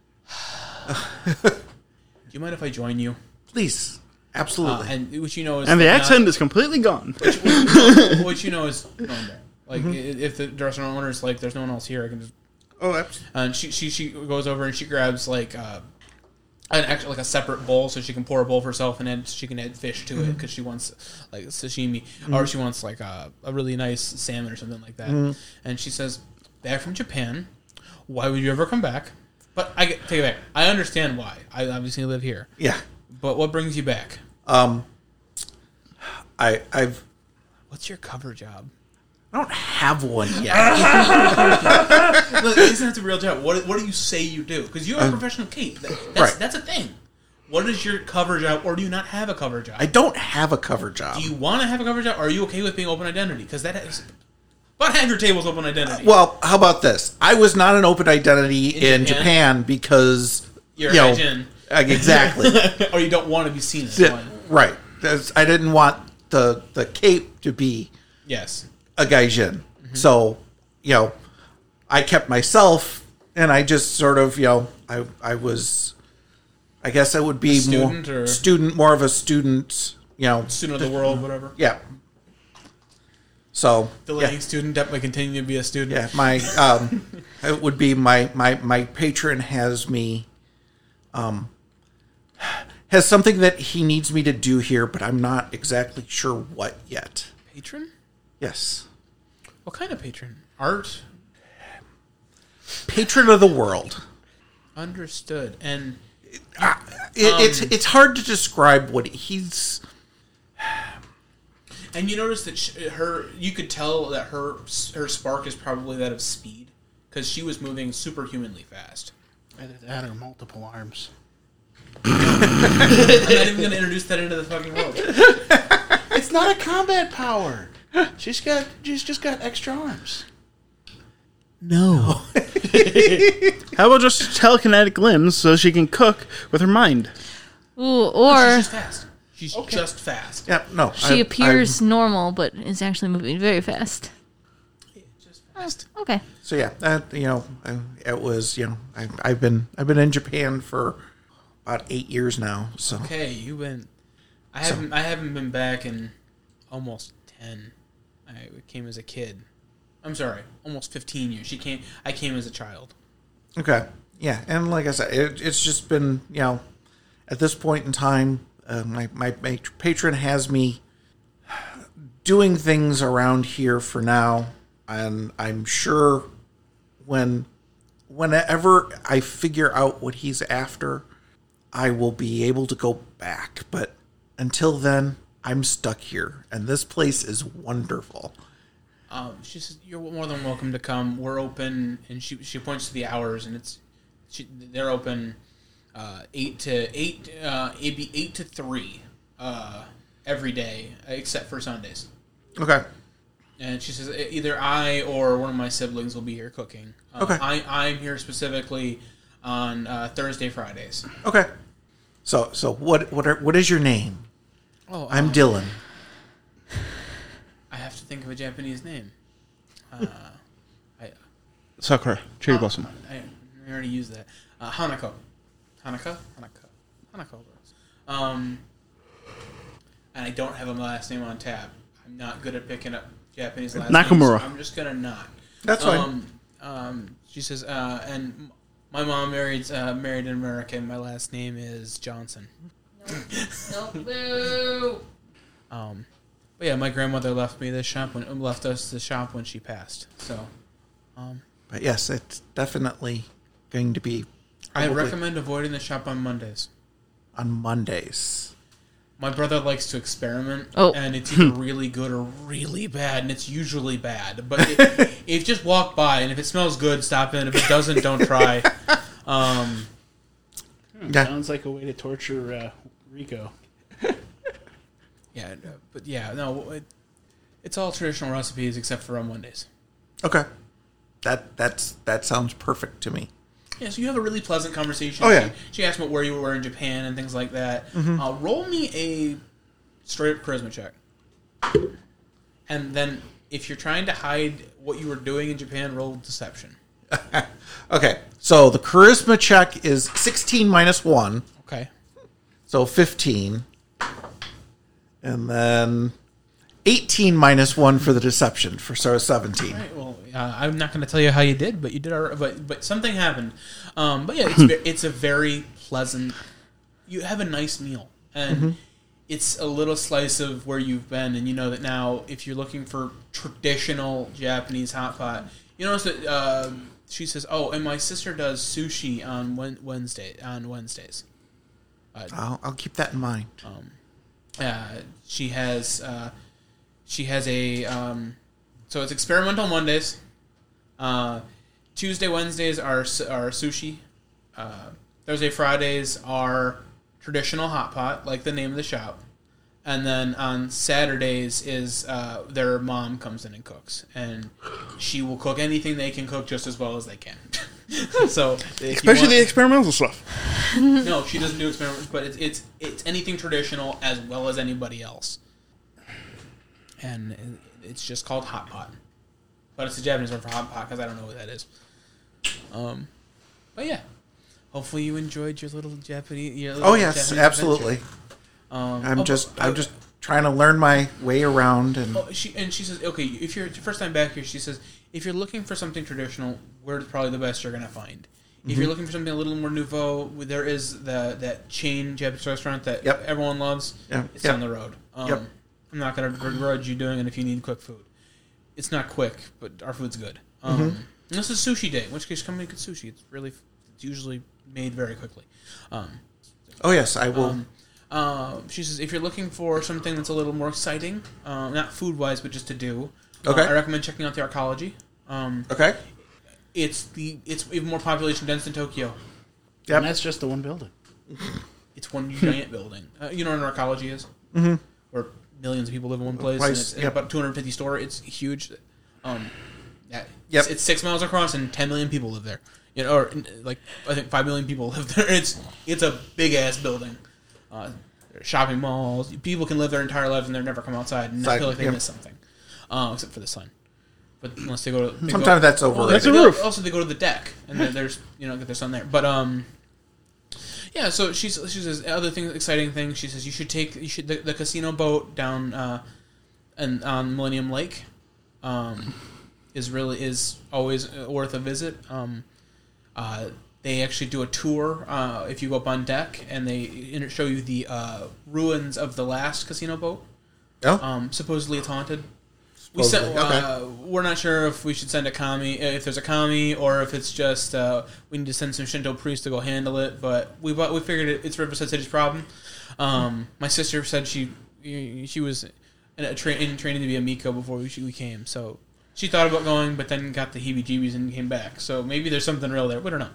S1: "Do you mind if I join you?"
S5: Please.
S1: Uh,
S5: Absolutely.
S1: and which you know is
S4: And the
S1: not-
S4: accent is completely gone.
S1: which, which, which you know is going there. Like
S5: Mm-hmm.
S1: i if the restaurant owner is like, "There's no one else here," I can just.
S5: oh, absolutely.
S1: And she she she goes over and she grabs like uh, an actually like a separate bowl so she can pour a bowl for herself and then she can add fish to
S5: Mm-hmm.
S1: it because she wants like sashimi or she wants like a, a really nice salmon or something like that.
S5: Mm-hmm.
S1: And she says, "Back from Japan. Why would you ever come back?" But I get take it back. I understand why. I obviously live here.
S5: Yeah.
S1: But what brings you back?
S5: Um. I I've
S1: What's your cover job?
S5: I don't have one yet.
S1: Look, isn't that the real job? What What do you say you do? Because you're a professional Kate. That, that's,
S5: right.
S1: that's a thing. What is your cover job, or do you not have a cover job?
S5: I don't have a cover job.
S1: Do you want to have a cover job, or are you okay with being open identity? Because that is about half your table's open identity.
S5: Well, how about this? I was not an open identity in,
S1: In
S5: Japan?
S1: Japan?
S5: because
S1: You're
S5: you
S1: a
S5: know,
S1: gaijin.
S5: uh, exactly
S1: Or you don't want to be seen as
S5: Yeah,
S1: one.
S5: right. That's- I didn't want the the cape to be
S1: Yes.
S5: a gaijin. So, you know, I kept myself, and I just sort of, you know, I I was, I guess I would be
S1: A student
S5: more
S1: or-
S5: student, more of a student, you know.
S1: Student of the world, whatever.
S5: Yeah. So
S1: Delaying
S5: yeah,
S1: student debt by continuing to be a student.
S5: yeah. My um, it would be my my my patron has me, um, has something that he needs me to do here, but I'm not exactly sure what yet.
S1: Patron?
S5: Yes.
S1: What kind of patron? Art?
S5: Patron of the world.
S1: Understood. And
S5: It, it's it's hard to describe what he's.
S1: and you notice that sh her, you could tell that her her spark is probably that of speed because she was moving superhumanly fast.
S3: Either that or multiple arms.
S1: I'm not even going to introduce that into the fucking world.
S3: It's not a combat power. She's got. She's just got extra arms.
S1: No.
S4: How about just telekinetic limbs so she can cook with her mind?
S2: Ooh,
S1: She's
S2: or
S1: just fast. She's just fast.
S5: Yeah, no.
S2: she
S5: I-
S2: appears
S5: I'm-
S2: normal, but is actually moving very fast.
S1: Just fast.
S2: Okay.
S5: so yeah, that you know, I, it was you know, I, I've been I've been in Japan for about eight years now. So
S1: Okay, you've been. I haven't. I haven't been back in almost ten. I came as a kid. I'm sorry, almost fifteen years. She came. I came as a child.
S5: okay, yeah, and like I said, it, it's just been you know, at this point in time, uh, my, my my patron has me doing things around here for now, and I'm sure when whenever I figure out what he's after, I will be able to go back. But until then, I'm stuck here, and this place is wonderful.
S1: Um, she says you're more than welcome to come. We're open, and she she points to the hours, and it's she, they're open uh, eight to eight, uh, it'd be eight to three uh, every day except for Sundays.
S5: Okay.
S1: And she says either I or one of my siblings will be here cooking. Uh,
S5: Okay.
S1: I I'm here specifically on uh, Thursday, Fridays.
S5: Okay. So so what what are, what is your name?
S1: Oh,
S5: I'm
S1: um,
S5: Dylan.
S1: I have to think of a Japanese name. Uh, I,
S4: Sakura, cherry blossom.
S1: I, I already used that. Uh, Hanako. Hanaka? Hanaka. Hanako. Um, and I don't have a last name on tab. I'm not good at picking up Japanese last
S4: Nakamura.
S1: names. So I'm just going to not.
S5: That's fine.
S1: Um, um, she says, uh, and my mom married uh, married an American. My last name is Johnson.
S2: Nope. Boo.
S1: Um, but yeah, my grandmother left me this shop when left us the shop when she passed. So, um,
S5: But yes, it's definitely going to be
S1: I
S5: probably
S1: recommend avoiding the shop on Mondays.
S5: on Mondays.
S1: My brother likes to experiment,
S2: Oh.
S1: and it's either really good or really bad, and it's usually bad. But if, if you just walk by, and if it smells good, stop in. If it doesn't, don't try. Um,
S5: Yeah.
S3: Sounds like a way to torture uh, Rico.
S1: yeah, uh, but yeah, no, it, it's all traditional recipes except for on Mondays.
S5: Okay. That that's that sounds perfect to me.
S1: Yeah, so you have a really pleasant conversation.
S5: Oh, yeah.
S1: She, she asked me where you were in Japan and things like that. Uh, roll me a straight up charisma check. And then if you're trying to hide what you were doing in Japan, roll deception.
S5: Okay. So the charisma check is sixteen minus one,
S1: Okay.
S5: so fifteen. And then eighteen minus one for the deception, for so seventeen.
S1: All right, well, uh, I'm not going to tell you how you did, but you did. All right, but but something happened. Um, but yeah, it's ve- it's a very pleasant. You have a nice meal, and it's a little slice of where you've been, and you know that now. If you're looking for traditional Japanese hot pot, you notice that uh, she says, "Oh, and my sister does sushi on Wed- Wednesday on Wednesdays."
S5: I'll, I'll keep that in mind.
S1: Uh, she has uh, she has a um, so it's experimental Mondays. Uh, Tuesday, Wednesdays are su- are sushi. Uh, Thursday, Fridays are traditional hot pot, like the name of the shop. And then on Saturdays is uh, their mom comes in and cooks, and she will cook anything they can cook just as well as they can. So if you
S4: Especially
S1: want-
S4: the experimental stuff.
S1: no, she doesn't do experiments, but it's it's it's anything traditional as well as anybody else, and it's just called hot pot, but it's a Japanese word for hot pot because I don't know what that is. Um, but yeah, hopefully you enjoyed your little Japanese. Your little
S5: Oh yes,
S1: Japanese
S5: absolutely.
S1: adventure. Um,
S5: I'm
S1: oh,
S5: just
S1: but-
S5: I'm just trying to learn my way around, and
S1: Oh, she and she says, okay, if you're first time back here, she says, if you're looking for something traditional, we're probably the best you're gonna find. If you're looking for something a little more nouveau, there is the that chain Japanese restaurant that
S5: Yep.
S1: everyone loves.
S5: Yeah,
S1: It's
S5: yep.
S1: down the road. Um,
S5: Yep.
S1: I'm not gonna begrudge you doing it if you need quick food. It's not quick, but our food's good. Um, and this is sushi day, in which case come make good sushi. It's really it's usually made very quickly. Um,
S5: oh yes, I will.
S1: um, uh, she says, if you're looking for something that's a little more exciting, uh, not food-wise, but just to do, uh,
S5: Okay.
S1: I recommend checking out the Arcology. Um,
S5: okay.
S1: it's the it's even more population dense than Tokyo.
S5: Yep.
S3: And that's just the one building.
S1: It's one giant building. Uh, you know what an Arcology is? Mm-hmm. Where millions of people live in one place.
S5: Place,
S1: and it's, it's
S5: yep.
S1: about two hundred fifty store. It's huge. Um, yeah,
S5: Yep.
S1: it's, it's six miles across and ten million people live there. You know, or like I think five million people live there. It's it's a big ass building. Uh, shopping malls. People can live their entire lives and they're never come outside and
S5: Side-
S1: feel like they
S5: yeah.
S1: miss something, uh, except for the sun. But unless they go to they
S5: Sometimes
S1: go,
S5: that's
S1: well,
S5: overrated.
S1: they
S4: That's a
S1: go-
S4: roof.
S1: Also, they go to the deck and then there's you know get their sun there. But um, yeah. So she's she says other thing, exciting thing. She says you should take you should the, the casino boat down uh, and on Millennium Lake, um, is really is always worth a visit. Um, uh, they actually do a tour uh, if you go up on deck, and they inter- show you the uh, ruins of the last casino boat.
S5: Oh,
S1: Um, supposedly it's haunted. We sent,
S5: Supposedly, okay.
S1: uh, we're not sure if we should send a kami, if there's a kami, or if it's just uh, we need to send some Shinto priests to go handle it. But we we figured it, it's Riverside City's problem. Um, my sister said she she was in, a tra- in training to be a Miko before we, we came, so she thought about going, but then got the heebie-jeebies and came back. So maybe there's something real there. We don't know.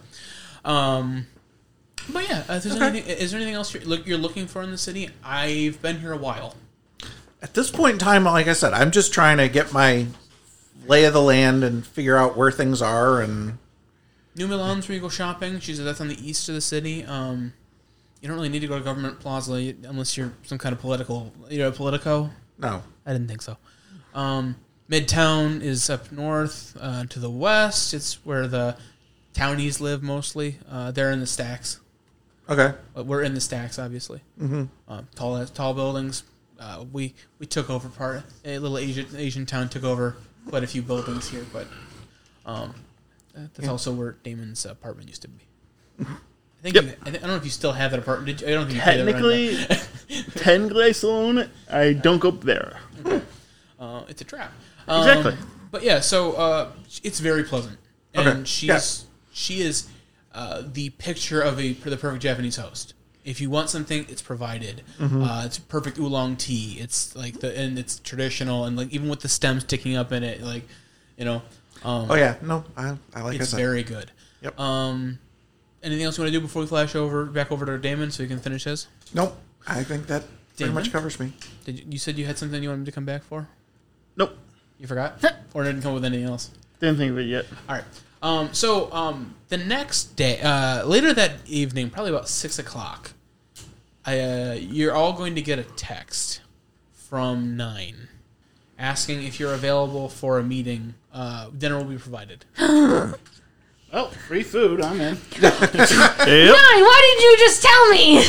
S1: Um, but yeah, uh, if there's
S5: Okay.
S1: anything, is there anything else you're, look, you're looking for in the city? I've been here a while.
S5: At this point in time, like I said, I'm just trying to get my lay of the land and figure out where things are. And
S1: New Milan's where you go shopping. She said that's on the east of the city. Um, you don't really need to go to Government Plaza unless you're some kind of political, you know, Politico.
S5: no,
S1: I didn't think so. Um, Midtown is up north uh, to the west. It's where the townies live mostly. Uh, they're in the stacks.
S5: okay,
S1: Uh, We're in the stacks, obviously. Mm-hmm. Uh, tall, tall buildings. Uh, we we took over part. A little Asian Asian town took over quite a few buildings here, but um, that's also where Damon's apartment used to be. I think
S4: Yep.
S1: you, I, think, I don't know if you still have that apartment. Did you, I don't think you paid the rent,
S4: Technically, technically, I still own it. I don't go up there.
S1: but, uh, it's a trap. Um,
S4: Exactly.
S1: But yeah, so uh, it's very pleasant, and
S5: Okay.
S1: she's
S5: Yeah.
S1: she is uh, the picture of a the perfect Japanese host. If you want something, it's provided.
S5: Mm-hmm.
S1: Uh, it's perfect oolong tea. It's like the and it's traditional, and like even with the stems sticking up in it, like you know, um,
S5: oh yeah, no, I, I like I
S1: it's
S5: said.
S1: very good.
S5: Yep.
S1: Um, anything else you want to do before we flash over back over to Damon so he can finish his?
S5: Nope, I think that pretty
S1: Damon?
S5: much covers me.
S1: Did you, you said you had something you wanted to come back for?
S4: Nope.
S1: You forgot, or didn't come with anything else?
S4: Didn't think of it yet.
S1: All right. Um, so um, the next day, uh, later that evening, probably about six o'clock, I, uh, you're all going to get a text from Nine asking if you're available for a meeting. Uh, dinner will be provided.
S3: Oh, free food. I'm in.
S4: Yep.
S2: Nine, why did you just tell me?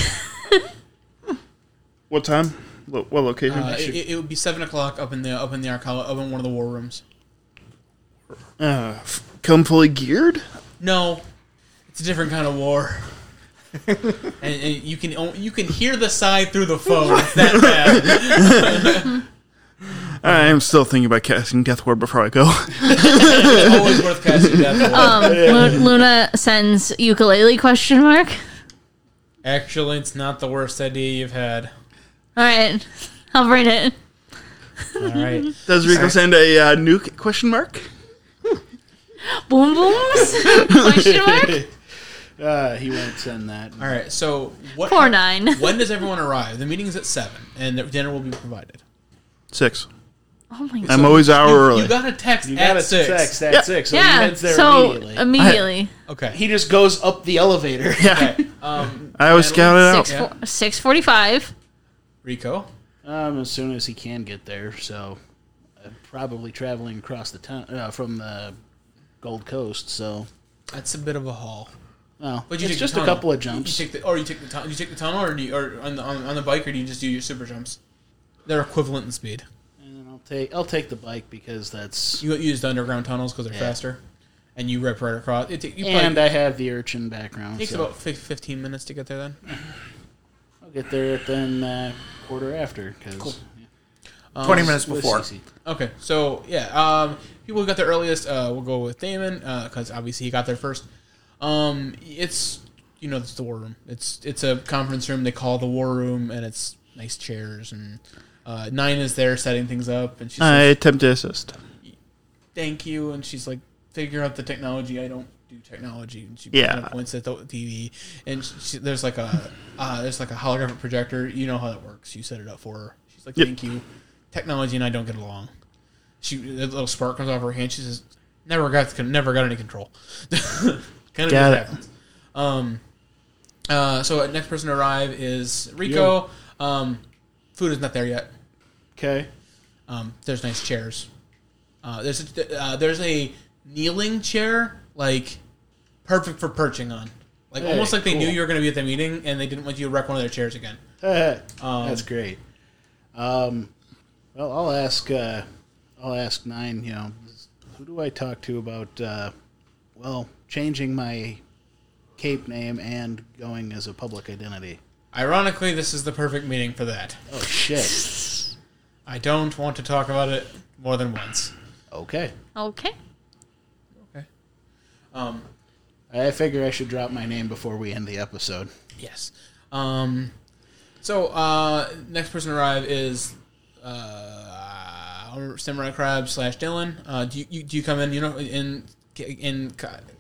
S4: What time? Lo- What location?
S1: Uh, it, it would be seven o'clock up in the up in the Arcala, up in one of the war rooms.
S4: Uh, f- come fully geared?
S1: No, it's a different kind of war. and, and you can o- you can hear the sigh through the phone. It's that bad.
S4: I am still thinking about casting Death Ward before I go.
S1: It's always worth casting Death Ward.
S2: Um, Lu- Luna sends ukulele question mark.
S1: Actually, it's not the worst idea you've had.
S2: All right, I'll bring it.
S1: All right.
S4: Does Rico send a uh, nuke question mark?
S2: Boom booms? question mark.
S3: Uh, he won't send that.
S1: All right. So what?
S2: Poor Nine.
S1: When does everyone arrive? The meeting's at seven, and the dinner will be provided.
S4: Six.
S2: Oh my god.
S4: I'm always an hour
S1: you,
S4: early.
S1: You got a text
S3: You
S1: at
S3: got a
S1: six.
S3: text at
S4: Yeah.
S3: six, so he
S2: Yeah.
S3: heads there
S2: So
S3: immediately.
S2: immediately,
S1: Okay.
S3: He just goes up the elevator.
S4: Yeah.
S1: Okay. Um,
S4: I always scout it out.
S2: six
S1: Yeah.
S2: four, six forty-five.
S1: Rico.
S3: Um, as soon as he can get there, so uh, probably traveling across the town uh, from the Gold Coast. So,
S1: That's a bit of a haul.
S3: well,
S1: But you
S3: it's
S1: take
S3: just
S1: the
S3: a
S1: tunnel.
S3: couple of
S1: You-
S3: jumps.
S1: You take the, or you take the tunnel. You take the tunnel, or do you, or on the on, on the bike, or do you just do your super jumps? They're equivalent in speed.
S3: and I'll take I'll take the bike because that's
S1: You use the underground tunnels because they're
S3: Yeah.
S1: faster, and you rip right across. It, ta- you
S3: and
S1: probably,
S3: I have the urchin background.
S1: takes
S3: so
S1: about fif- fifteen minutes to get there. Then
S3: I'll get there at then uh, quarter after because
S1: Cool.
S3: Um,
S5: Twenty minutes before.
S1: okay. So yeah, um, people who got there earliest, uh, we'll go with Damon because obviously he got there first. Um, it's you know it's the war room. It's it's a conference room. They call the war room, and it's nice chairs and uh, Nine is there setting things up, and she's
S4: I
S1: like,
S4: attempt to assist.
S1: thank you, and she's like, figure out the technology. I don't do technology. And she
S4: Yeah.
S1: kind of points at the T V, and she, there's like a uh, there's like a holographic projector. You know how that works. You set it up for her. She's like,
S4: Yep.
S1: thank you. Technology and I don't get along. She a little spark comes off her hand. She says, never got never got any control. kind of
S4: Got
S1: just
S4: it.
S1: happens. Um, Uh, so next person to arrive is Rico. Um, food is not there yet.
S3: Okay.
S1: Um, there's nice chairs. Uh, there's a, uh, there's a kneeling chair, like perfect for perching on. Like
S3: Hey,
S1: almost like they
S3: cool.
S1: knew you were going to be at the meeting and they didn't want you to wreck one of their chairs again. Um,
S3: That's great. Um, well, I'll ask. Uh, I'll ask Nine. You know, who do I talk to about? Uh, well, changing my cape name and going as a public identity.
S1: Ironically, this is the perfect meeting for that.
S3: Oh shit.
S1: I don't want to talk about it more than once.
S3: Okay.
S2: Okay.
S1: Okay. Um.
S3: I figure I should drop my name before we end the episode.
S1: Yes. Um. So, uh, next person to arrive is uh, Samurai Crab slash Dylan. Uh, do you, you do you come in? You know, in in.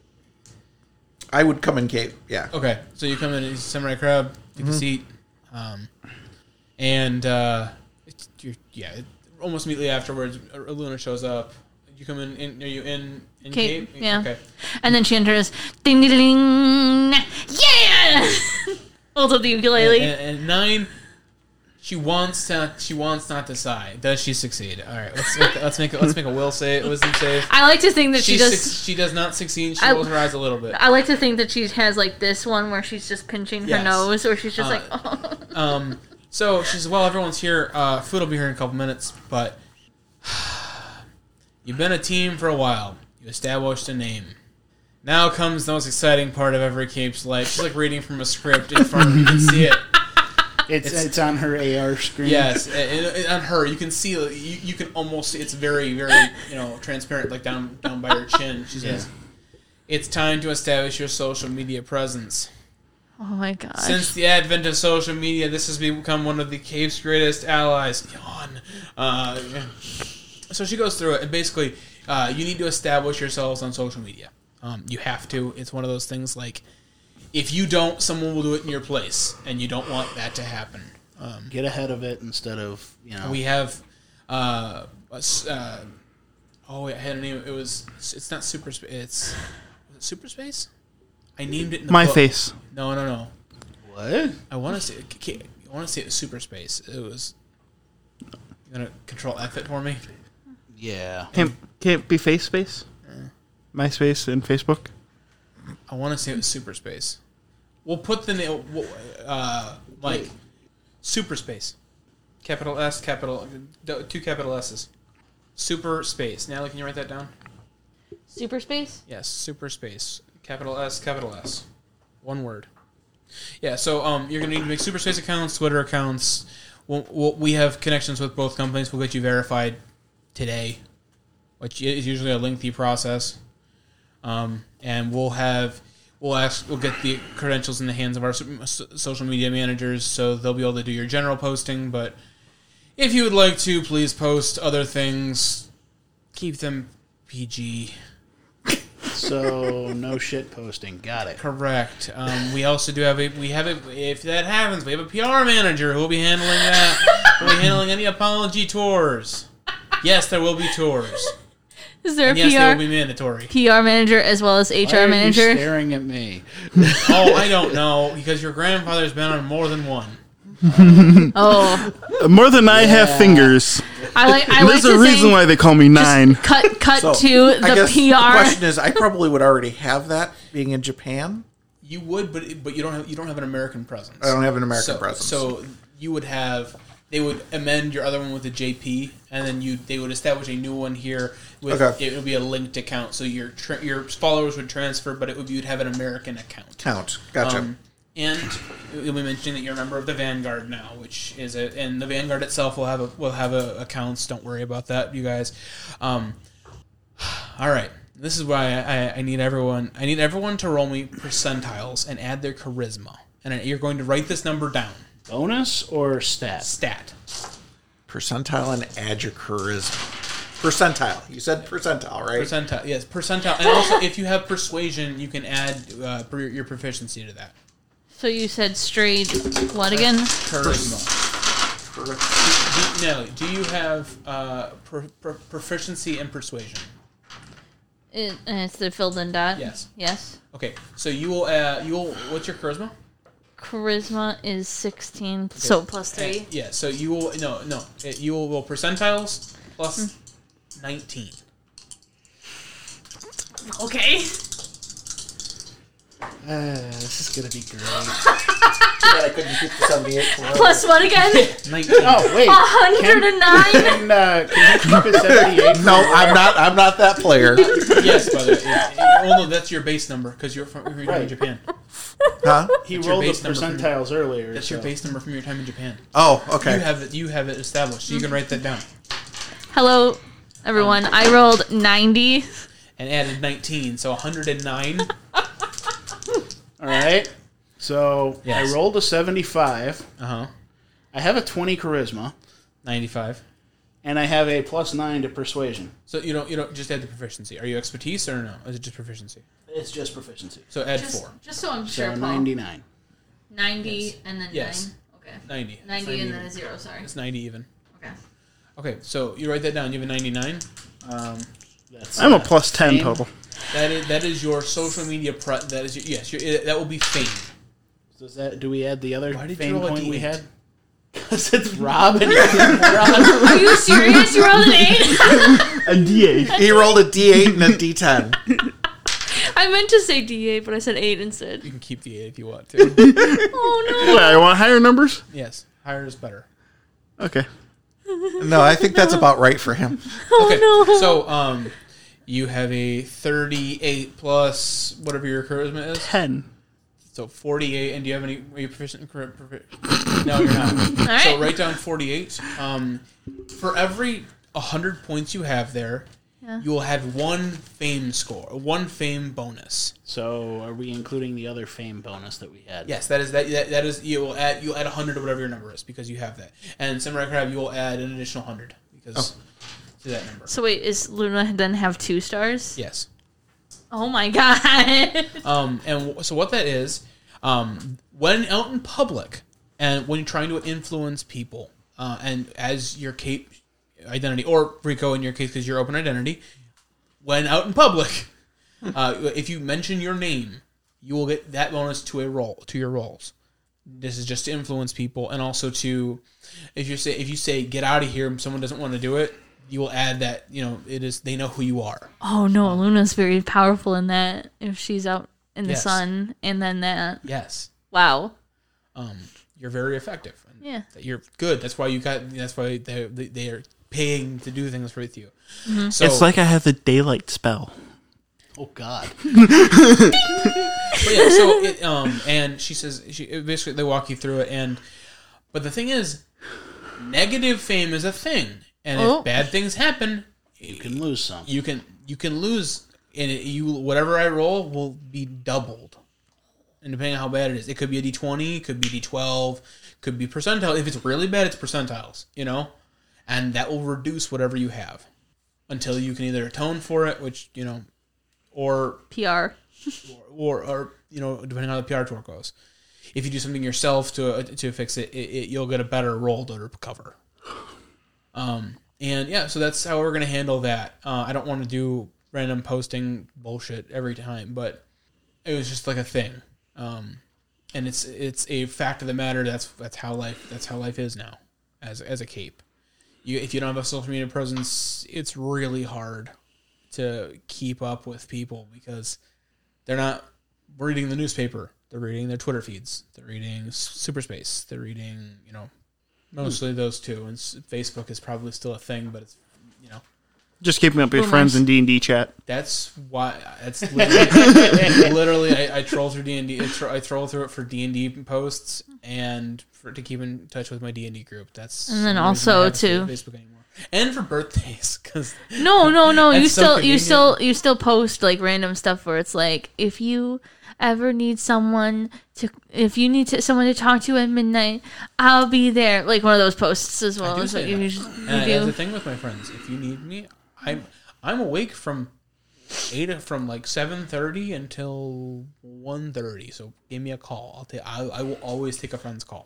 S5: I would come in cape. Yeah.
S1: Okay, so you come in as Samurai Crab, take a seat, um, and uh, it's, you're, yeah, it, almost immediately afterwards, Luna shows up. You come in. in are you in in
S2: Cape,
S1: Cape?
S2: yeah.
S1: Okay.
S2: And then she enters. Ding ding ding. Yeah. Holds up the ukulele.
S1: And, and, and nine, she wants to. She wants not to sigh. Does she succeed? All right. Let's make, let's make a, let's make a will save. Wisdom save.
S2: I like to think that she,
S1: She
S2: does.
S1: suc- she does not succeed. She
S2: I-
S1: rolls her eyes a little bit.
S2: I like to think that she has like this one where she's just pinching her
S1: Yes.
S2: nose, or she's just
S1: Uh,
S2: like, oh.
S1: Um. So she says, "Well, everyone's here. Uh, food will be here in a couple minutes, but you've been a team for a while. You established a name. Now comes the most exciting part of every Cape's life. She's like reading from a script in front of you. You can see it.
S3: It's
S1: It's-
S3: it's, on her A R screen.
S1: Yes, and, and on her, you can see. You, you can almost. It's very, very, you know, transparent, like down down by her chin. She says, "It's time to establish your social media presence.
S2: Oh my gosh.
S1: Since the advent of social media, this has become one of the Cape's greatest allies." Yawn. Uh, yeah. So she goes through it, and basically, uh, you need to establish yourselves on social media. Um, you have to. It's one of those things like, if you don't, someone will do it in your place, and you don't want that to happen. Um,
S3: Get ahead of it instead of, you know.
S1: we have, uh, a s- uh, oh, wait, I had a name. It was. It's not super. Spa- It's was it super space. I named it in the
S4: My
S1: book.
S4: face.
S1: No, no, no.
S3: What?
S1: I want to say. I want to say it was super space. It was. You gonna control F it for me?
S3: Yeah.
S4: Can't can't be face space. MySpace and Facebook.
S1: I want to say it was super space. We'll put the name. Uh, like super space, capital S, capital two capital S's. Super space. Natalie, can you write that down?
S2: Super space?
S1: Yes, super space. Capital S, capital S. One word. Yeah, so um, you're going to need to make super space accounts, Twitter accounts. We'll, we'll, we have connections with both companies. We'll get you verified today, which is usually a lengthy process. Um, and we'll have, we'll ask, we'll get the credentials in the hands of our so- social media managers, so they'll be able to do your general posting. But if you would like to, please post other things. Keep them P G.
S3: So no shit posting. Got it.
S1: Correct. Um, we also do have a we have a if that happens, we have a P R manager who will be handling that. Who will be handling any apology tours. Yes, there will be tours.
S2: Is there a
S1: And yes,
S2: P
S1: they
S2: R
S1: will be mandatory.
S2: P R manager as well as H
S3: Why
S2: R
S3: are
S2: manager?
S3: you staring at me?
S1: Oh, I don't know because your grandfather's been on more than one.
S2: Oh,
S4: Uh, More than I have
S3: Yeah.
S4: fingers.
S2: I like. I like
S4: There's
S2: to
S4: a reason
S2: think,
S4: why they call me Nine.
S2: Cut, cut
S5: So,
S2: to
S5: I
S2: the
S5: guess
S2: P
S5: the
S2: R.
S5: question is, I probably would already have that being in Japan.
S1: You would, but but you don't have you don't have an American presence.
S5: I don't have an American
S1: so,
S5: presence.
S1: So you would have they would amend your other one with a J P, and then you they would establish a new one here with
S5: Okay.
S1: it would be a linked account. So your tra- your followers would transfer, but it would you'd have an American account.
S5: Count. Gotcha.
S1: Um, and you'll be mentioning that you're a member of the Vanguard now, which is a and the Vanguard itself will have a will have a, accounts. Don't worry about that, you guys. Um, all right, this is why I, I need everyone. I need everyone to roll me percentiles and add their charisma, and you're going to write this number down.
S3: Bonus or stat?
S1: Stat.
S5: Percentile and add your charisma. Percentile. You said percentile, right?
S1: Percentile. Yes, percentile. And also, if you have persuasion, you can add uh, your your proficiency to that.
S2: So you said straight what again?
S1: Charisma.
S5: Per-
S1: Do, Natalie, do you have uh, pro, pro, proficiency in persuasion?
S2: It, and it's the filled in dot.
S1: Yes.
S2: Yes.
S1: Okay, so you will. Uh, you will. What's your charisma?
S2: charisma is sixteen, so plus three.
S1: And- yeah, so you will no no it, you will roll percentiles plus
S2: Mm.
S1: nineteen.
S2: Okay.
S3: Uh, this is gonna be great.
S5: I couldn't keep the seventy-eight.
S2: Plus what again?
S1: Nineteen.
S3: Oh wait,
S2: one hundred nine.
S3: can, uh, can you keep it seventy-eight?
S5: No, I'm not. I'm not that player.
S1: Yes, by the way. It, it, well, no, that's your base number because you're from you're
S3: Right.
S1: in Japan.
S5: Huh?
S3: He
S1: That's your
S3: rolled the
S1: base number from-
S3: percentiles earlier.
S1: That's
S3: so.
S1: your base number from your time in Japan.
S5: Oh, okay.
S1: You have it. You have it established, so you can write that down.
S2: Hello, everyone. I rolled ninety.
S1: And added nineteen, so one hundred nine.
S3: All right. So
S1: Yes.
S3: I rolled a seventy-five.
S1: Uh huh.
S3: I have a twenty charisma,
S1: ninety-five.
S3: and I have a plus nine to persuasion.
S1: So you don't you don't just add the proficiency. Are you expertise or no? Is it just proficiency?
S3: It's just proficiency.
S1: So add
S2: Just,
S1: four.
S2: just so I'm
S3: So
S2: sure, Paul.
S3: ninety-nine.
S2: ninety
S1: Yes.
S2: and then
S1: Yes.
S2: nine. Okay.
S1: ninety.
S2: ninety
S1: It's
S2: and then a
S1: even.
S2: zero. Sorry.
S1: It's ninety even.
S2: Okay.
S1: Okay, so you write that down. You have a ninety-nine. Um,
S3: That's,
S4: I'm a
S3: uh,
S4: plus ten
S3: fame.
S4: total.
S1: that is that is your social media. Pre- that is your, yes. Your, it, that will be fame.
S3: Does that? Do we add the other
S1: Why did you
S3: fame
S1: roll a
S3: point we
S1: D eight?
S3: had? Because it's Rob and Rob.
S2: Are you serious? You rolled an eight?
S4: A D eight.
S5: He rolled a D eight and a D ten.
S2: I meant to say D eight, but I said eight instead.
S1: You can keep the eight if you want to.
S2: Oh
S4: Wait, I want higher numbers?
S1: Yes, higher is better.
S4: Okay.
S5: No, I think that's about right for him.
S1: Okay,
S2: no.
S1: so um, you have a thirty-eight plus whatever your charisma is.
S4: ten.
S1: So forty-eight, and do you have any? Are you proficient in charisma? Profi- no, you're not.
S2: All right.
S1: So write down forty-eight. Um, for every one hundred points you have there,
S2: Yeah.
S1: you will have one fame score, one fame bonus.
S3: So are we including the other fame bonus that we had?
S1: Yes, that is that. That, that is you will add you will add one hundred or whatever your number is because you have that. And Samurai Crab, you will add an additional one hundred because to that number.
S2: So wait, is Luna then have two stars?
S1: Yes.
S2: Oh my god.
S1: Um, and w- so what that is, um, when out in public and when you're trying to influence people, uh, and as your cape identity, or Rico in your case because your open identity, when out in public, uh, if you mention your name, you will get that bonus to a roll to your rolls. This is just to influence people, and also to, if you say if you say get out of here, and someone doesn't want to do it, you will add that you know it is they know who you are.
S2: Oh no, Luna's very powerful in that. If she's out in the
S1: Yes.
S2: sun, and then that.
S1: Yes.
S2: Wow.
S1: Um, you're very effective. And
S2: Yeah.
S1: that You're good. That's why you got. That's why they they are paying to do things with you.
S2: Mm-hmm.
S1: So
S4: It's like I have the daylight spell.
S3: Oh God.
S1: but yeah. So it, um, and she says she basically they walk you through it, and but the thing is, negative fame is a thing, and
S2: Oh.
S1: if bad things happen,
S3: You can lose some.
S1: you can you can lose, and it, you whatever I roll will be doubled. And depending on how bad it is, it could be a D twenty, could be D twelve, could be percentile. If it's really bad, it's percentiles, you know? And that will reduce whatever you have until you can either atone for it, which, you know, or,
S2: P R.
S1: or, or you know, depending on how the P R tour goes. If you do something yourself to to fix it, it, it you'll get a better roll to recover. Um, and yeah, so that's how we're going to handle that. Uh, I don't want to do random posting bullshit every time, but it was just like a thing. Um, and it's it's a fact of the matter. That's that's how life that's how life is now, as as a cape. You if you don't have a social media presence, it's really hard to keep up with people because they're not reading the newspaper. They're reading their Twitter feeds. They're reading Superspace. They're reading you know mostly those two. And s- Facebook is probably still a thing, but it's you know.
S4: Just keeping up with your
S2: Boomers.
S4: friends in D and D chat.
S1: That's why. That's literally, literally I, I troll through D and D. I, tro- I troll through it for D and D posts and for to keep in touch with my D and D group. That's
S2: And then
S1: the reason I
S2: also
S1: haven't stayed
S2: to-
S1: on Facebook anymore. And for birthdays, because
S2: No, no, no. You
S1: That's so
S2: still, you
S1: convenient.
S2: still, you still post like random stuff where it's like, if you ever need someone to, if you need to, someone to talk to at midnight, I'll be there. Like one of those posts as well.
S1: I do
S2: Is what
S1: say
S2: you,
S1: that.
S2: usually-
S1: And
S2: you
S1: I- that's the
S2: do.
S1: thing with my friends. If you need me, I'm I'm awake from eight from like seven thirty until one thirty. So give me a call. I'll take. I, I will always take a friend's call.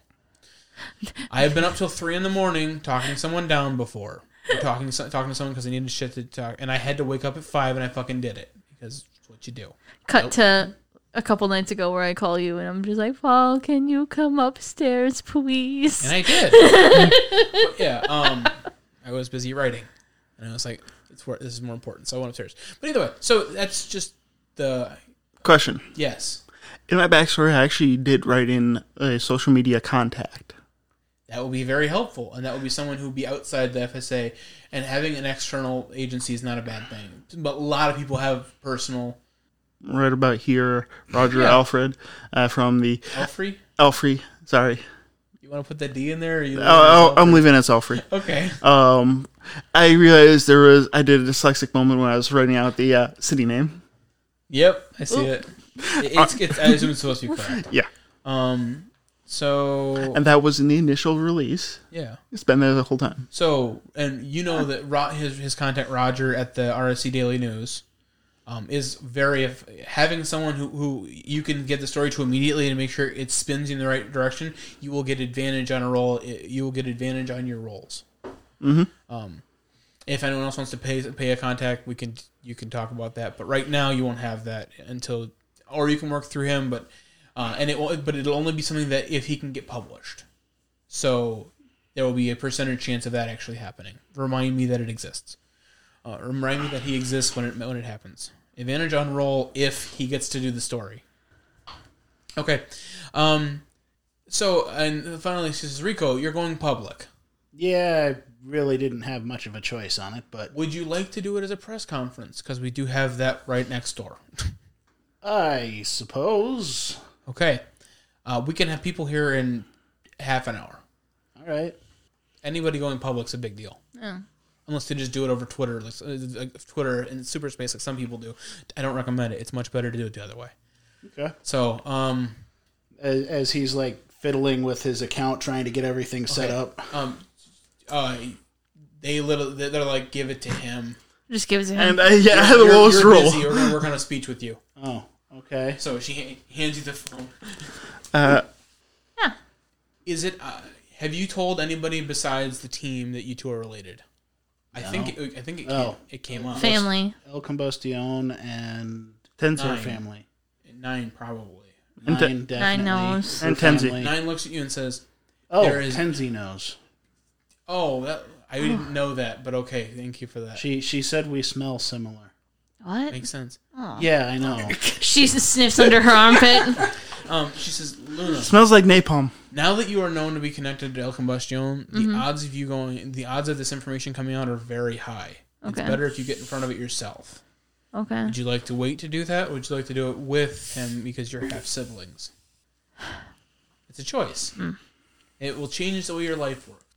S1: I have been up till three in the morning talking someone down before. Or talking talking to someone because I needed shit to talk, and I had to wake up at five, and I fucking did it because it's what you do.
S2: Cut
S1: Nope.
S2: to a couple nights ago where I call you and I'm just like, Paul, can you come upstairs, please?
S1: And I did. But yeah, um, I was busy writing, and I was like, "It's wor- this is more important." So I went upstairs. But either way, so that's just the
S4: Question.
S1: yes.
S4: In my backstory, I actually did write in a social media contact.
S1: That will be very helpful, and that will be someone who will be outside the F S A. And having an external agency is not a bad thing. But a lot of people have personal.
S4: Right about here, Roger
S1: Yeah.
S4: Alfred uh, from the
S1: Elfrey?
S4: Elfrey. Sorry,
S1: You want to put that D in there? Or you
S4: oh, oh, I'm leaving it as Elfrey.
S1: Okay.
S4: Um, I realized there was I did a dyslexic moment when I was writing out the uh, city name.
S1: Yep, I see it. It- It's, it's, I assume it's supposed to be correct.
S4: Yeah,
S1: Um. So
S4: and that was in the initial release.
S1: yeah.
S4: It's been there the whole time.
S1: So and you know that Ro- his his contact Roger at the R S C Daily News, um, is very having someone who who you can get the story to immediately and make sure it spins in the right direction. You will get advantage on a roll. You will get advantage on your rolls.
S4: Mm-hmm.
S1: Um, if anyone else wants to pay pay a contact, we can you can talk about that. But right now, you won't have that until, or you can work through him. But uh, and it will, but it'll only be something that if he can get published. So there will be a percentage chance of that actually happening. Remind me that it exists. Uh, remind me that he exists when it when it happens. Advantage on roll if he gets to do the story. Okay. Um. So and finally, she says, Rico, you're going public.
S3: Yeah, I really didn't have much of a choice on it, but
S1: Would you like to do it as a press conference? Because we do have that right next door.
S3: I suppose.
S1: Okay. Uh, we can have people here in half an hour.
S3: All right.
S1: Anybody going public's a big deal.
S2: Yeah.
S1: Unless they just do it over Twitter, like, like Twitter and super space, like some people do. I don't recommend it. It's much better to do it the other way.
S3: Okay.
S1: So, um,
S3: As, as he's like fiddling with his account, trying to get everything set
S1: okay.
S3: up.
S1: Um, uh, they little they're like, give it to him.
S2: Just give it to him.
S4: And uh, yeah, I had the
S1: You're-
S4: lowest
S1: you're
S4: roll.
S1: busy. We're gonna work on a speech with you.
S3: Oh, okay.
S1: So she ha- hands you the phone.
S4: Uh,
S1: Is it? Uh, have you told anybody besides the team that you two are related? I think. It, I think it came,
S3: Oh.
S1: it came up.
S2: Family.
S3: El Combustione and
S4: Tenzi.
S3: their
S1: Nine.
S3: family.
S1: Nine probably.
S4: And te-
S3: Nine, definitely.
S2: knows.
S3: Her
S4: And Tenzi.
S3: family.
S1: Nine looks at you and says,
S3: Oh,
S1: There is-
S3: Tenzi knows.
S1: "Oh, that I didn't know that, but okay, thank you for that.
S3: She she said we smell similar.
S2: What?
S1: Makes sense."
S3: Yeah, I know.
S2: She sniffs under her armpit.
S1: Um, she says, "Luna,
S4: Smells like napalm.
S1: now that you are known to be connected to El Combustione, the
S2: Mm-hmm.
S1: odds of you going, the odds of this information coming out are very high. It's
S2: Okay.
S1: better if you get in front of it yourself.
S2: Okay.
S1: Would you like to wait to do that? Or would you like to do it with him because you're half siblings? It's a choice.
S2: Mm.
S1: It will change the way your life works.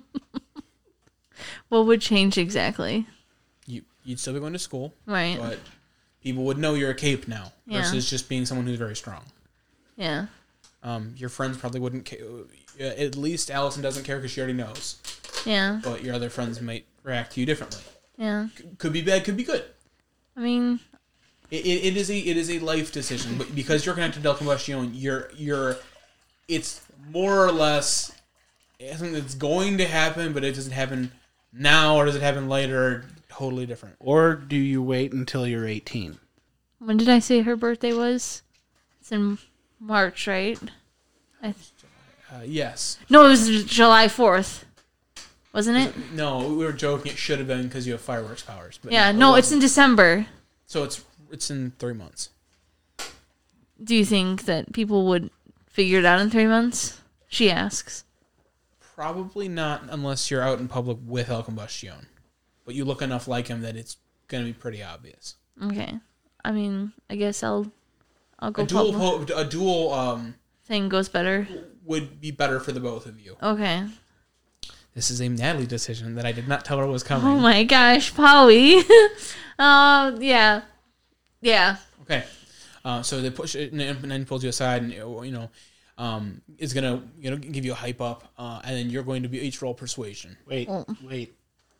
S2: What would change exactly?
S1: You you'd still be going to school,
S2: Right.
S1: but people would know you're a cape now
S2: Yeah.
S1: versus just being someone who's very strong.
S2: Yeah.
S1: Um, your friends probably wouldn't. Ca- uh, at least Allison doesn't care because she already knows.
S2: Yeah.
S1: But your other friends might react to you differently.
S2: Yeah.
S1: C- could be bad. Could be good.
S2: I mean,
S1: It, it, it is a it is a life decision, but because you're connected to El Combustione, you're you're it's more or less something that's going to happen, but it doesn't happen now or does it happen later? Totally different.
S3: Or do you wait until you're eighteen?
S2: when did I say her birthday was? It's in March, right? I th-
S1: Uh, yes.
S2: no, it was July fourth. Wasn't it?
S1: No, we were joking. It should have been because you have fireworks powers. But
S2: Yeah.
S1: it
S2: No, it's in
S1: wasn't.
S2: December.
S1: So it's it's in three months.
S2: Do you think that people would figure it out in three months? She asks.
S1: Probably not unless you're out in public with El Combustione. But you look enough like him that it's going to be pretty obvious.
S2: Okay. I mean, I guess I'll I'll go
S1: A dual
S2: public.
S1: po- a dual um
S2: Thing goes better.
S1: would be better for the both of you.
S2: Okay.
S1: This is a Natalie decision that I did not tell her was coming.
S2: Oh my gosh, Polly. uh, yeah. Yeah.
S1: Okay. Uh, so they push it, and then pulls you aside, and you know, um, is gonna you know give you a hype up, uh, and then you're going to be each roll persuasion.
S3: Wait,
S2: Oh.
S3: wait.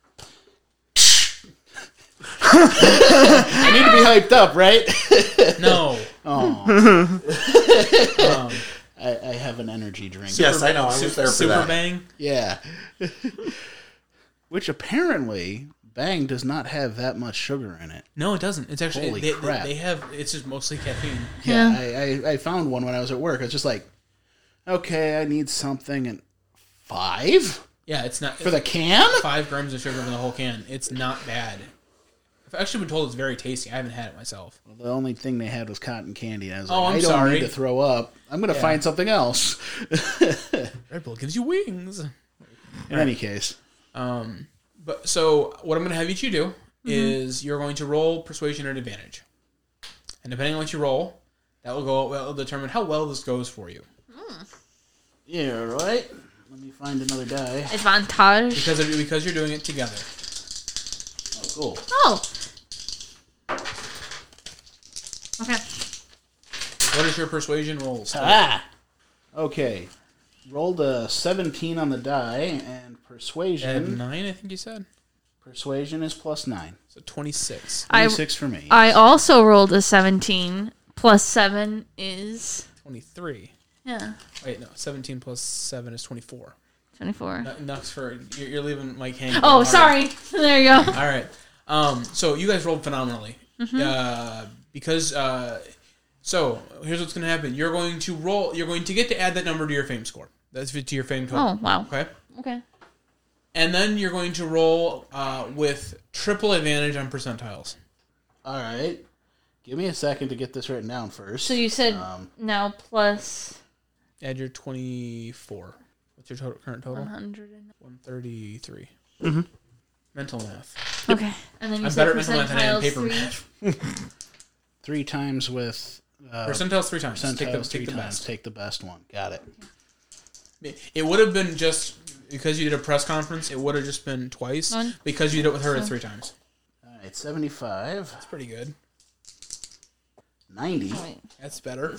S3: I need to be hyped up, right?
S1: No.
S3: Oh,
S1: um,
S3: I, I have an energy drink.
S5: Yes, I know. I was
S1: super,
S5: there for
S1: super
S5: that.
S1: bang.
S3: Yeah. Which apparently Bang does not have that much sugar in it.
S1: No, it doesn't. It's actually
S3: Holy
S1: they,
S3: crap.
S1: they, they have. It's just mostly caffeine.
S3: Yeah,
S2: Yeah.
S3: I, I, I found one when I was at work. I was just like, okay, I need something, and five
S1: Yeah, it's not
S3: for the can.
S1: five grams of sugar in the whole can. It's not bad. I've actually been told it's very tasty. I haven't had it myself.
S3: Well, the only thing they had was cotton candy. And I was
S1: Oh,
S3: like,
S1: I'm
S3: I don't
S1: sorry.
S3: need to throw up. I'm going to
S1: Yeah.
S3: find something else.
S1: Red Bull gives you wings.
S3: In any case,
S1: Um, but so what I'm going to have you two do is you're going to roll persuasion at advantage, and depending on what you roll, that will go. That will determine how well this goes for you.
S3: yeah, right. Let me find another die.
S2: Advantage.
S1: Because of, because you're doing it together.
S3: Oh, cool.
S2: Oh. Okay.
S1: What is your persuasion rolls?
S3: Ah. Okay. Rolled a seventeen on the die, and
S1: At
S3: persuasion.
S1: nine, I think you said.
S3: Persuasion is plus nine.
S1: So twenty-six.
S2: I
S3: twenty-six for me.
S2: I also rolled a seventeen. Plus seven is
S1: twenty-three.
S2: yeah
S1: Wait, no. seventeen plus seven is twenty-four.
S2: twenty-four.
S1: N- Nux for you're, you're leaving Mike hanging.
S2: Oh,
S1: All right.
S2: sorry. There you go.
S1: All right. Um, so you guys rolled phenomenally. Uh, because uh, so here's what's going to happen. You're going to roll. You're going to get to add that number to your fame score. That's to your fame total.
S2: Oh wow.
S1: Okay.
S2: Okay.
S1: And then you're going to roll uh, with triple advantage on percentiles.
S3: All right. Give me a second to get this written down first.
S2: So you said
S3: Um,
S2: now plus
S1: Add your twenty-four. What's your total, current total?
S2: one hundred. And...
S1: one thirty-three.
S4: Mhm.
S1: Mental math.
S2: Okay. And then you
S1: I'm
S2: said
S1: better at mental math than I am
S2: percentiles
S1: paper
S2: three.
S1: math.
S3: three times with uh,
S1: Percentiles three times.
S3: percentiles
S1: Take the,
S3: three
S1: take the
S3: times.
S1: best.
S3: Take the best one. Got it.
S1: It would have been just because you did a press conference. It would have just been twice
S2: One.
S1: because you did it with her it's three times.
S3: All right. seventy-five,
S1: That's pretty good.
S3: ninety,
S2: Oh, wait.
S1: That's better.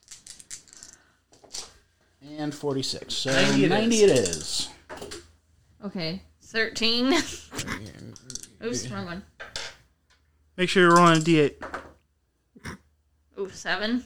S3: and forty-six. So
S1: ninety it
S3: ninety
S1: is.
S3: it is.
S2: Okay. Thirteen. Oops, wrong one.
S4: Make sure you're rolling a d eight.
S2: Ooh, seven.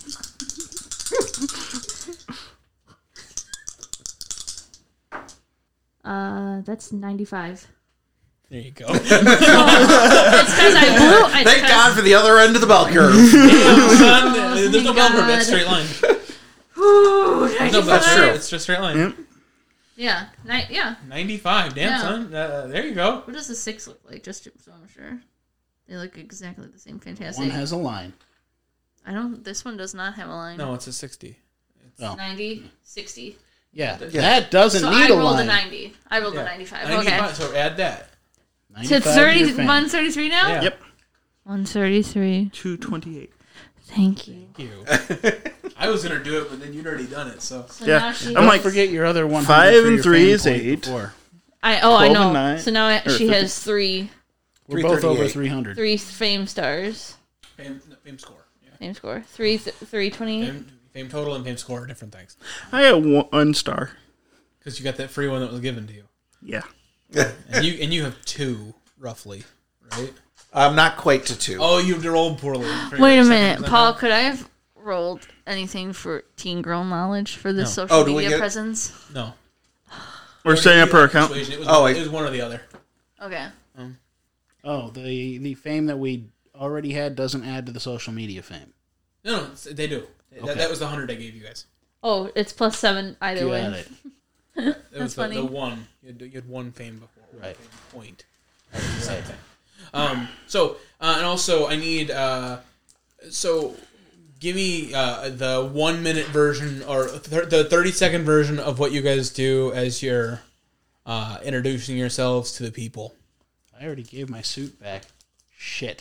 S2: Uh, that's ninety-five.
S1: There you go.
S2: It's because I blew. It's
S5: Thank
S2: 'cause-
S5: God for the other end of the bell curve.
S1: Damn, son. There's no bell curve. That's
S2: God.
S1: straight line.
S2: Ooh,
S1: There's no bell
S5: That's
S1: curve.
S5: true.
S1: It's just straight line.
S4: Yep.
S2: Yeah, ni- yeah.
S1: ninety-five. Damn,
S2: Yeah.
S1: son. Uh, there you go.
S2: What does the six look like? Just so I'm sure. They look exactly the same. Fantastic.
S3: One has a line.
S2: I don't. This one does not have a line.
S1: No, it's a sixty.
S3: Oh.
S2: ninety, sixty.
S3: Yeah, that doesn't
S2: So
S3: need
S2: I
S3: a
S2: rolled a
S3: line.
S2: ninety. I rolled a ninety-five.
S1: ninety-five.
S2: Okay.
S1: So add that.
S2: To
S3: ninety-five to
S2: thirty,
S3: your fame.
S2: one thirty-three now.
S1: Yeah.
S4: Yep.
S2: one thirty-three.
S4: two twenty-eight.
S2: Thank you.
S1: You. I was gonna do it, but then you'd already done it. So
S2: So
S4: Yeah,
S2: now she
S4: I'm
S3: Don't
S4: like-
S3: forget your other one.
S4: Five and three is eight.
S3: Before.
S2: I oh I
S4: twelve
S2: know.
S4: and nine,
S2: So now I,
S4: or
S2: she
S4: fifty.
S2: has three
S3: We're both over
S5: three thirty-eight.
S3: three hundred.
S2: three fame stars.
S1: fame, fame score. Yeah.
S2: Fame score three th- three twenty.
S1: Fame, fame total and fame score are different things
S4: I got one, one star.
S1: because you got that free one that was given to you,
S4: Yeah.
S1: and you and you have two roughly, right?
S5: Um, not quite to two.
S1: Oh, you rolled poorly. for
S2: Wait
S1: your
S2: a
S1: second
S2: minute,
S1: percentile.
S2: Paul. Could I have rolled anything for teen girl knowledge for this
S1: No.
S2: social
S5: Oh, do we
S2: media
S5: get-
S2: presence?
S1: No.
S4: We're setting up her account.
S1: Persuasion. It was,
S5: Oh,
S1: one,
S5: I-
S1: it was one or the other.
S2: Okay.
S3: Oh, the the fame that we already had doesn't add to the social media fame.
S1: No, no, it's- they do.
S3: Okay.
S1: That, that was the hundred I gave you guys.
S2: Oh, it's plus seven either
S3: Got
S2: way.
S3: it.
S1: It
S2: That's
S1: was the,
S2: funny.
S1: the one. You had, you had one fame before. One
S3: Right.
S1: fame point. Same thing. Um. So, uh, and also, I need. Uh, so, give me uh, the one minute version or th- the thirty second version of what you guys do as you're uh, introducing yourselves to the people.
S3: I already gave my suit back. Shit.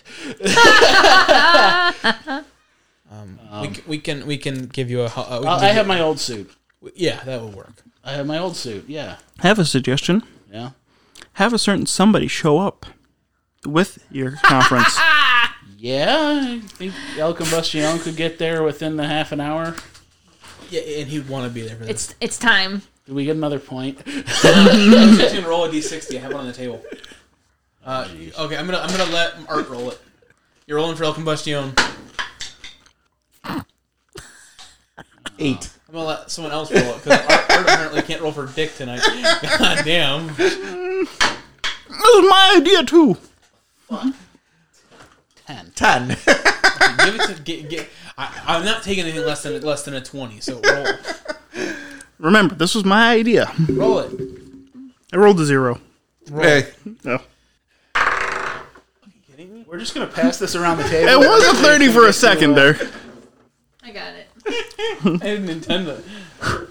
S1: Um, we, c- we can we can give you a. hu- Uh, we can
S3: Well,
S1: give
S3: I
S1: you-
S3: have my old suit.
S1: Yeah, that will work.
S3: I have my old suit. Yeah.
S4: I have a suggestion.
S3: Yeah.
S4: Have a certain somebody show up with your conference.
S3: Yeah. I think El Combustion could get there within the half an hour.
S1: Yeah, and he'd want to be there for this.
S2: It's it's time.
S3: Do we get another point?
S1: I'm just gonna roll a d sixty. I have one on the table. Uh, okay, I'm gonna I'm gonna let Art roll it. You're rolling for El Combustion.
S5: Eight.
S1: I'm gonna let someone else roll it because Art, Art apparently can't roll for dick tonight. God damn.
S4: was my idea too.
S3: Ten.
S5: Ten.
S1: Give it to get. get I, I'm not taking anything less than less than a twenty. So roll,
S4: Remember, this was my idea.
S1: roll it.
S4: I rolled a zero.
S5: Hey,
S4: No.
S3: We're just gonna pass this around the table.
S4: It was a thirty for a second there.
S2: I got it.
S1: I didn't intend that.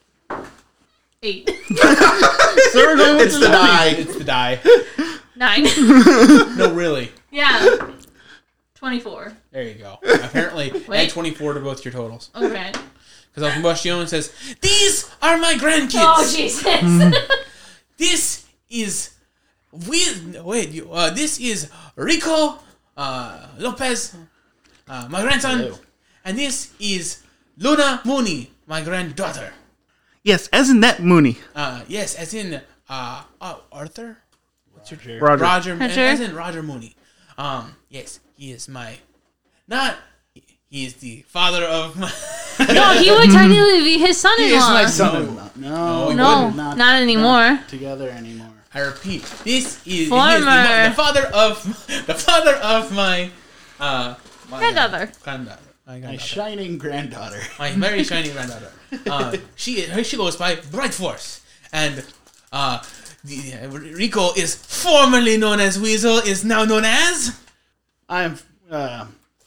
S2: Eight.
S4: So we're going with
S5: it's the die.
S1: It's the die.
S2: Nine.
S1: No, really.
S2: Yeah. Twenty-four.
S1: There you go. Apparently, add
S2: Wait.
S1: twenty-four to both your totals.
S2: Okay.
S1: Because El Combustion says, "These are my grandkids.
S2: Oh Jesus.
S1: This is with wait. You, uh, this is Rico uh, Lopez, uh, my grandson,
S3: Hello.
S1: and this is Luna Mooney, my granddaughter.
S4: Yes, as in that Mooney.
S1: Uh, yes, as in uh, uh, Arthur. What's your name?
S4: Roger.
S1: Roger.
S2: Roger.
S1: As in Roger Mooney. Um, yes, he is my not. He is the father of my.
S2: No, he would technically be his
S3: He is my
S2: son-in-law.
S3: son-in-law. No,
S1: he
S2: No,
S3: not,
S2: not anymore.
S3: together anymore.
S1: I repeat, this is, he is the,
S2: Former.
S1: the father of the father of my uh my
S2: Granddaughter.
S1: Granddaughter. My
S3: My
S1: granddaughter.
S3: shining granddaughter.
S1: My very shiny granddaughter. Uh, she she goes by Bright Force, and uh, the, uh, Rico is formerly known as Weasel, is now known as.
S3: I'm. Uh,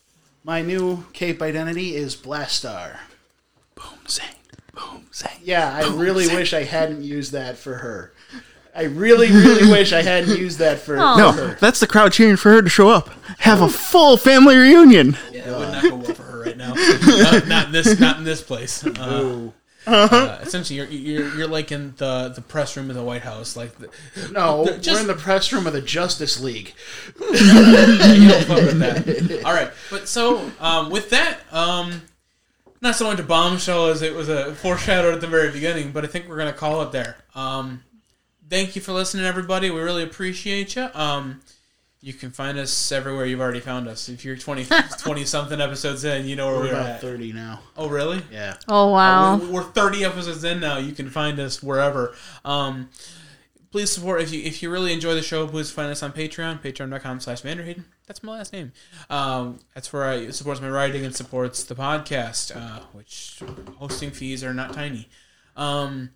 S3: my new cape identity is Blastar.
S4: Boom, zang. Boom, zang.
S3: Yeah, I really wish I hadn't used that for her. I really, really wish I hadn't used that for,
S2: Oh.
S3: for
S4: No,
S3: her.
S4: that's the crowd cheering for her to show up. Have a full family reunion.
S1: Yeah, it would not go well for her right now. not, not in this, not in this place. Uh,
S3: Ooh.
S1: uh, essentially, you're, you're you're like in the, the press room of the White House, like the,
S3: No,
S1: Just-
S3: we're in the press room of the Justice League.
S1: you don't fuck with that. All right, but so um, with that, um, not so much a bombshell as it was a foreshadowed at the very beginning, but I think we're gonna call it there. Um, thank you for listening, everybody. We really appreciate you. Um, you can find us everywhere you've already found us. If you're twenty, twenty something episodes in, you know where
S3: We're
S1: we're
S3: about
S1: at.
S3: thirty now.
S1: Oh, really?
S3: Yeah.
S2: Oh wow.
S1: We're, we're thirty episodes in now. You can find us wherever. Um, please support if you if you really enjoy the show. Please find us on Patreon, patreon dot com slash Vanderhayden. That's my last name. Um, that's where I it supports my writing and supports the podcast, uh, which hosting fees are not tiny. Um,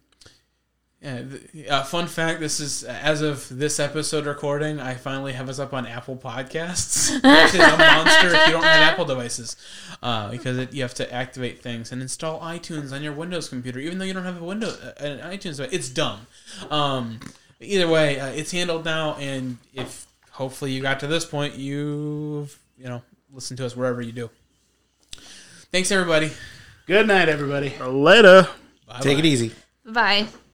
S1: yeah, the, uh, fun fact: this is as of this episode recording. I finally have us up on Apple Podcasts, which is a monster if you don't have Apple devices, uh, because it, you have to activate things and install iTunes on your Windows computer, even though you don't have a Windows an iTunes device. It's dumb. Um, either way, uh, it's handled now, and if hopefully you got to this point, you've you know listened to us wherever you do. Thanks, everybody.
S3: Good night, everybody.
S4: Later.
S1: Bye-bye.
S5: take it easy.
S2: Bye.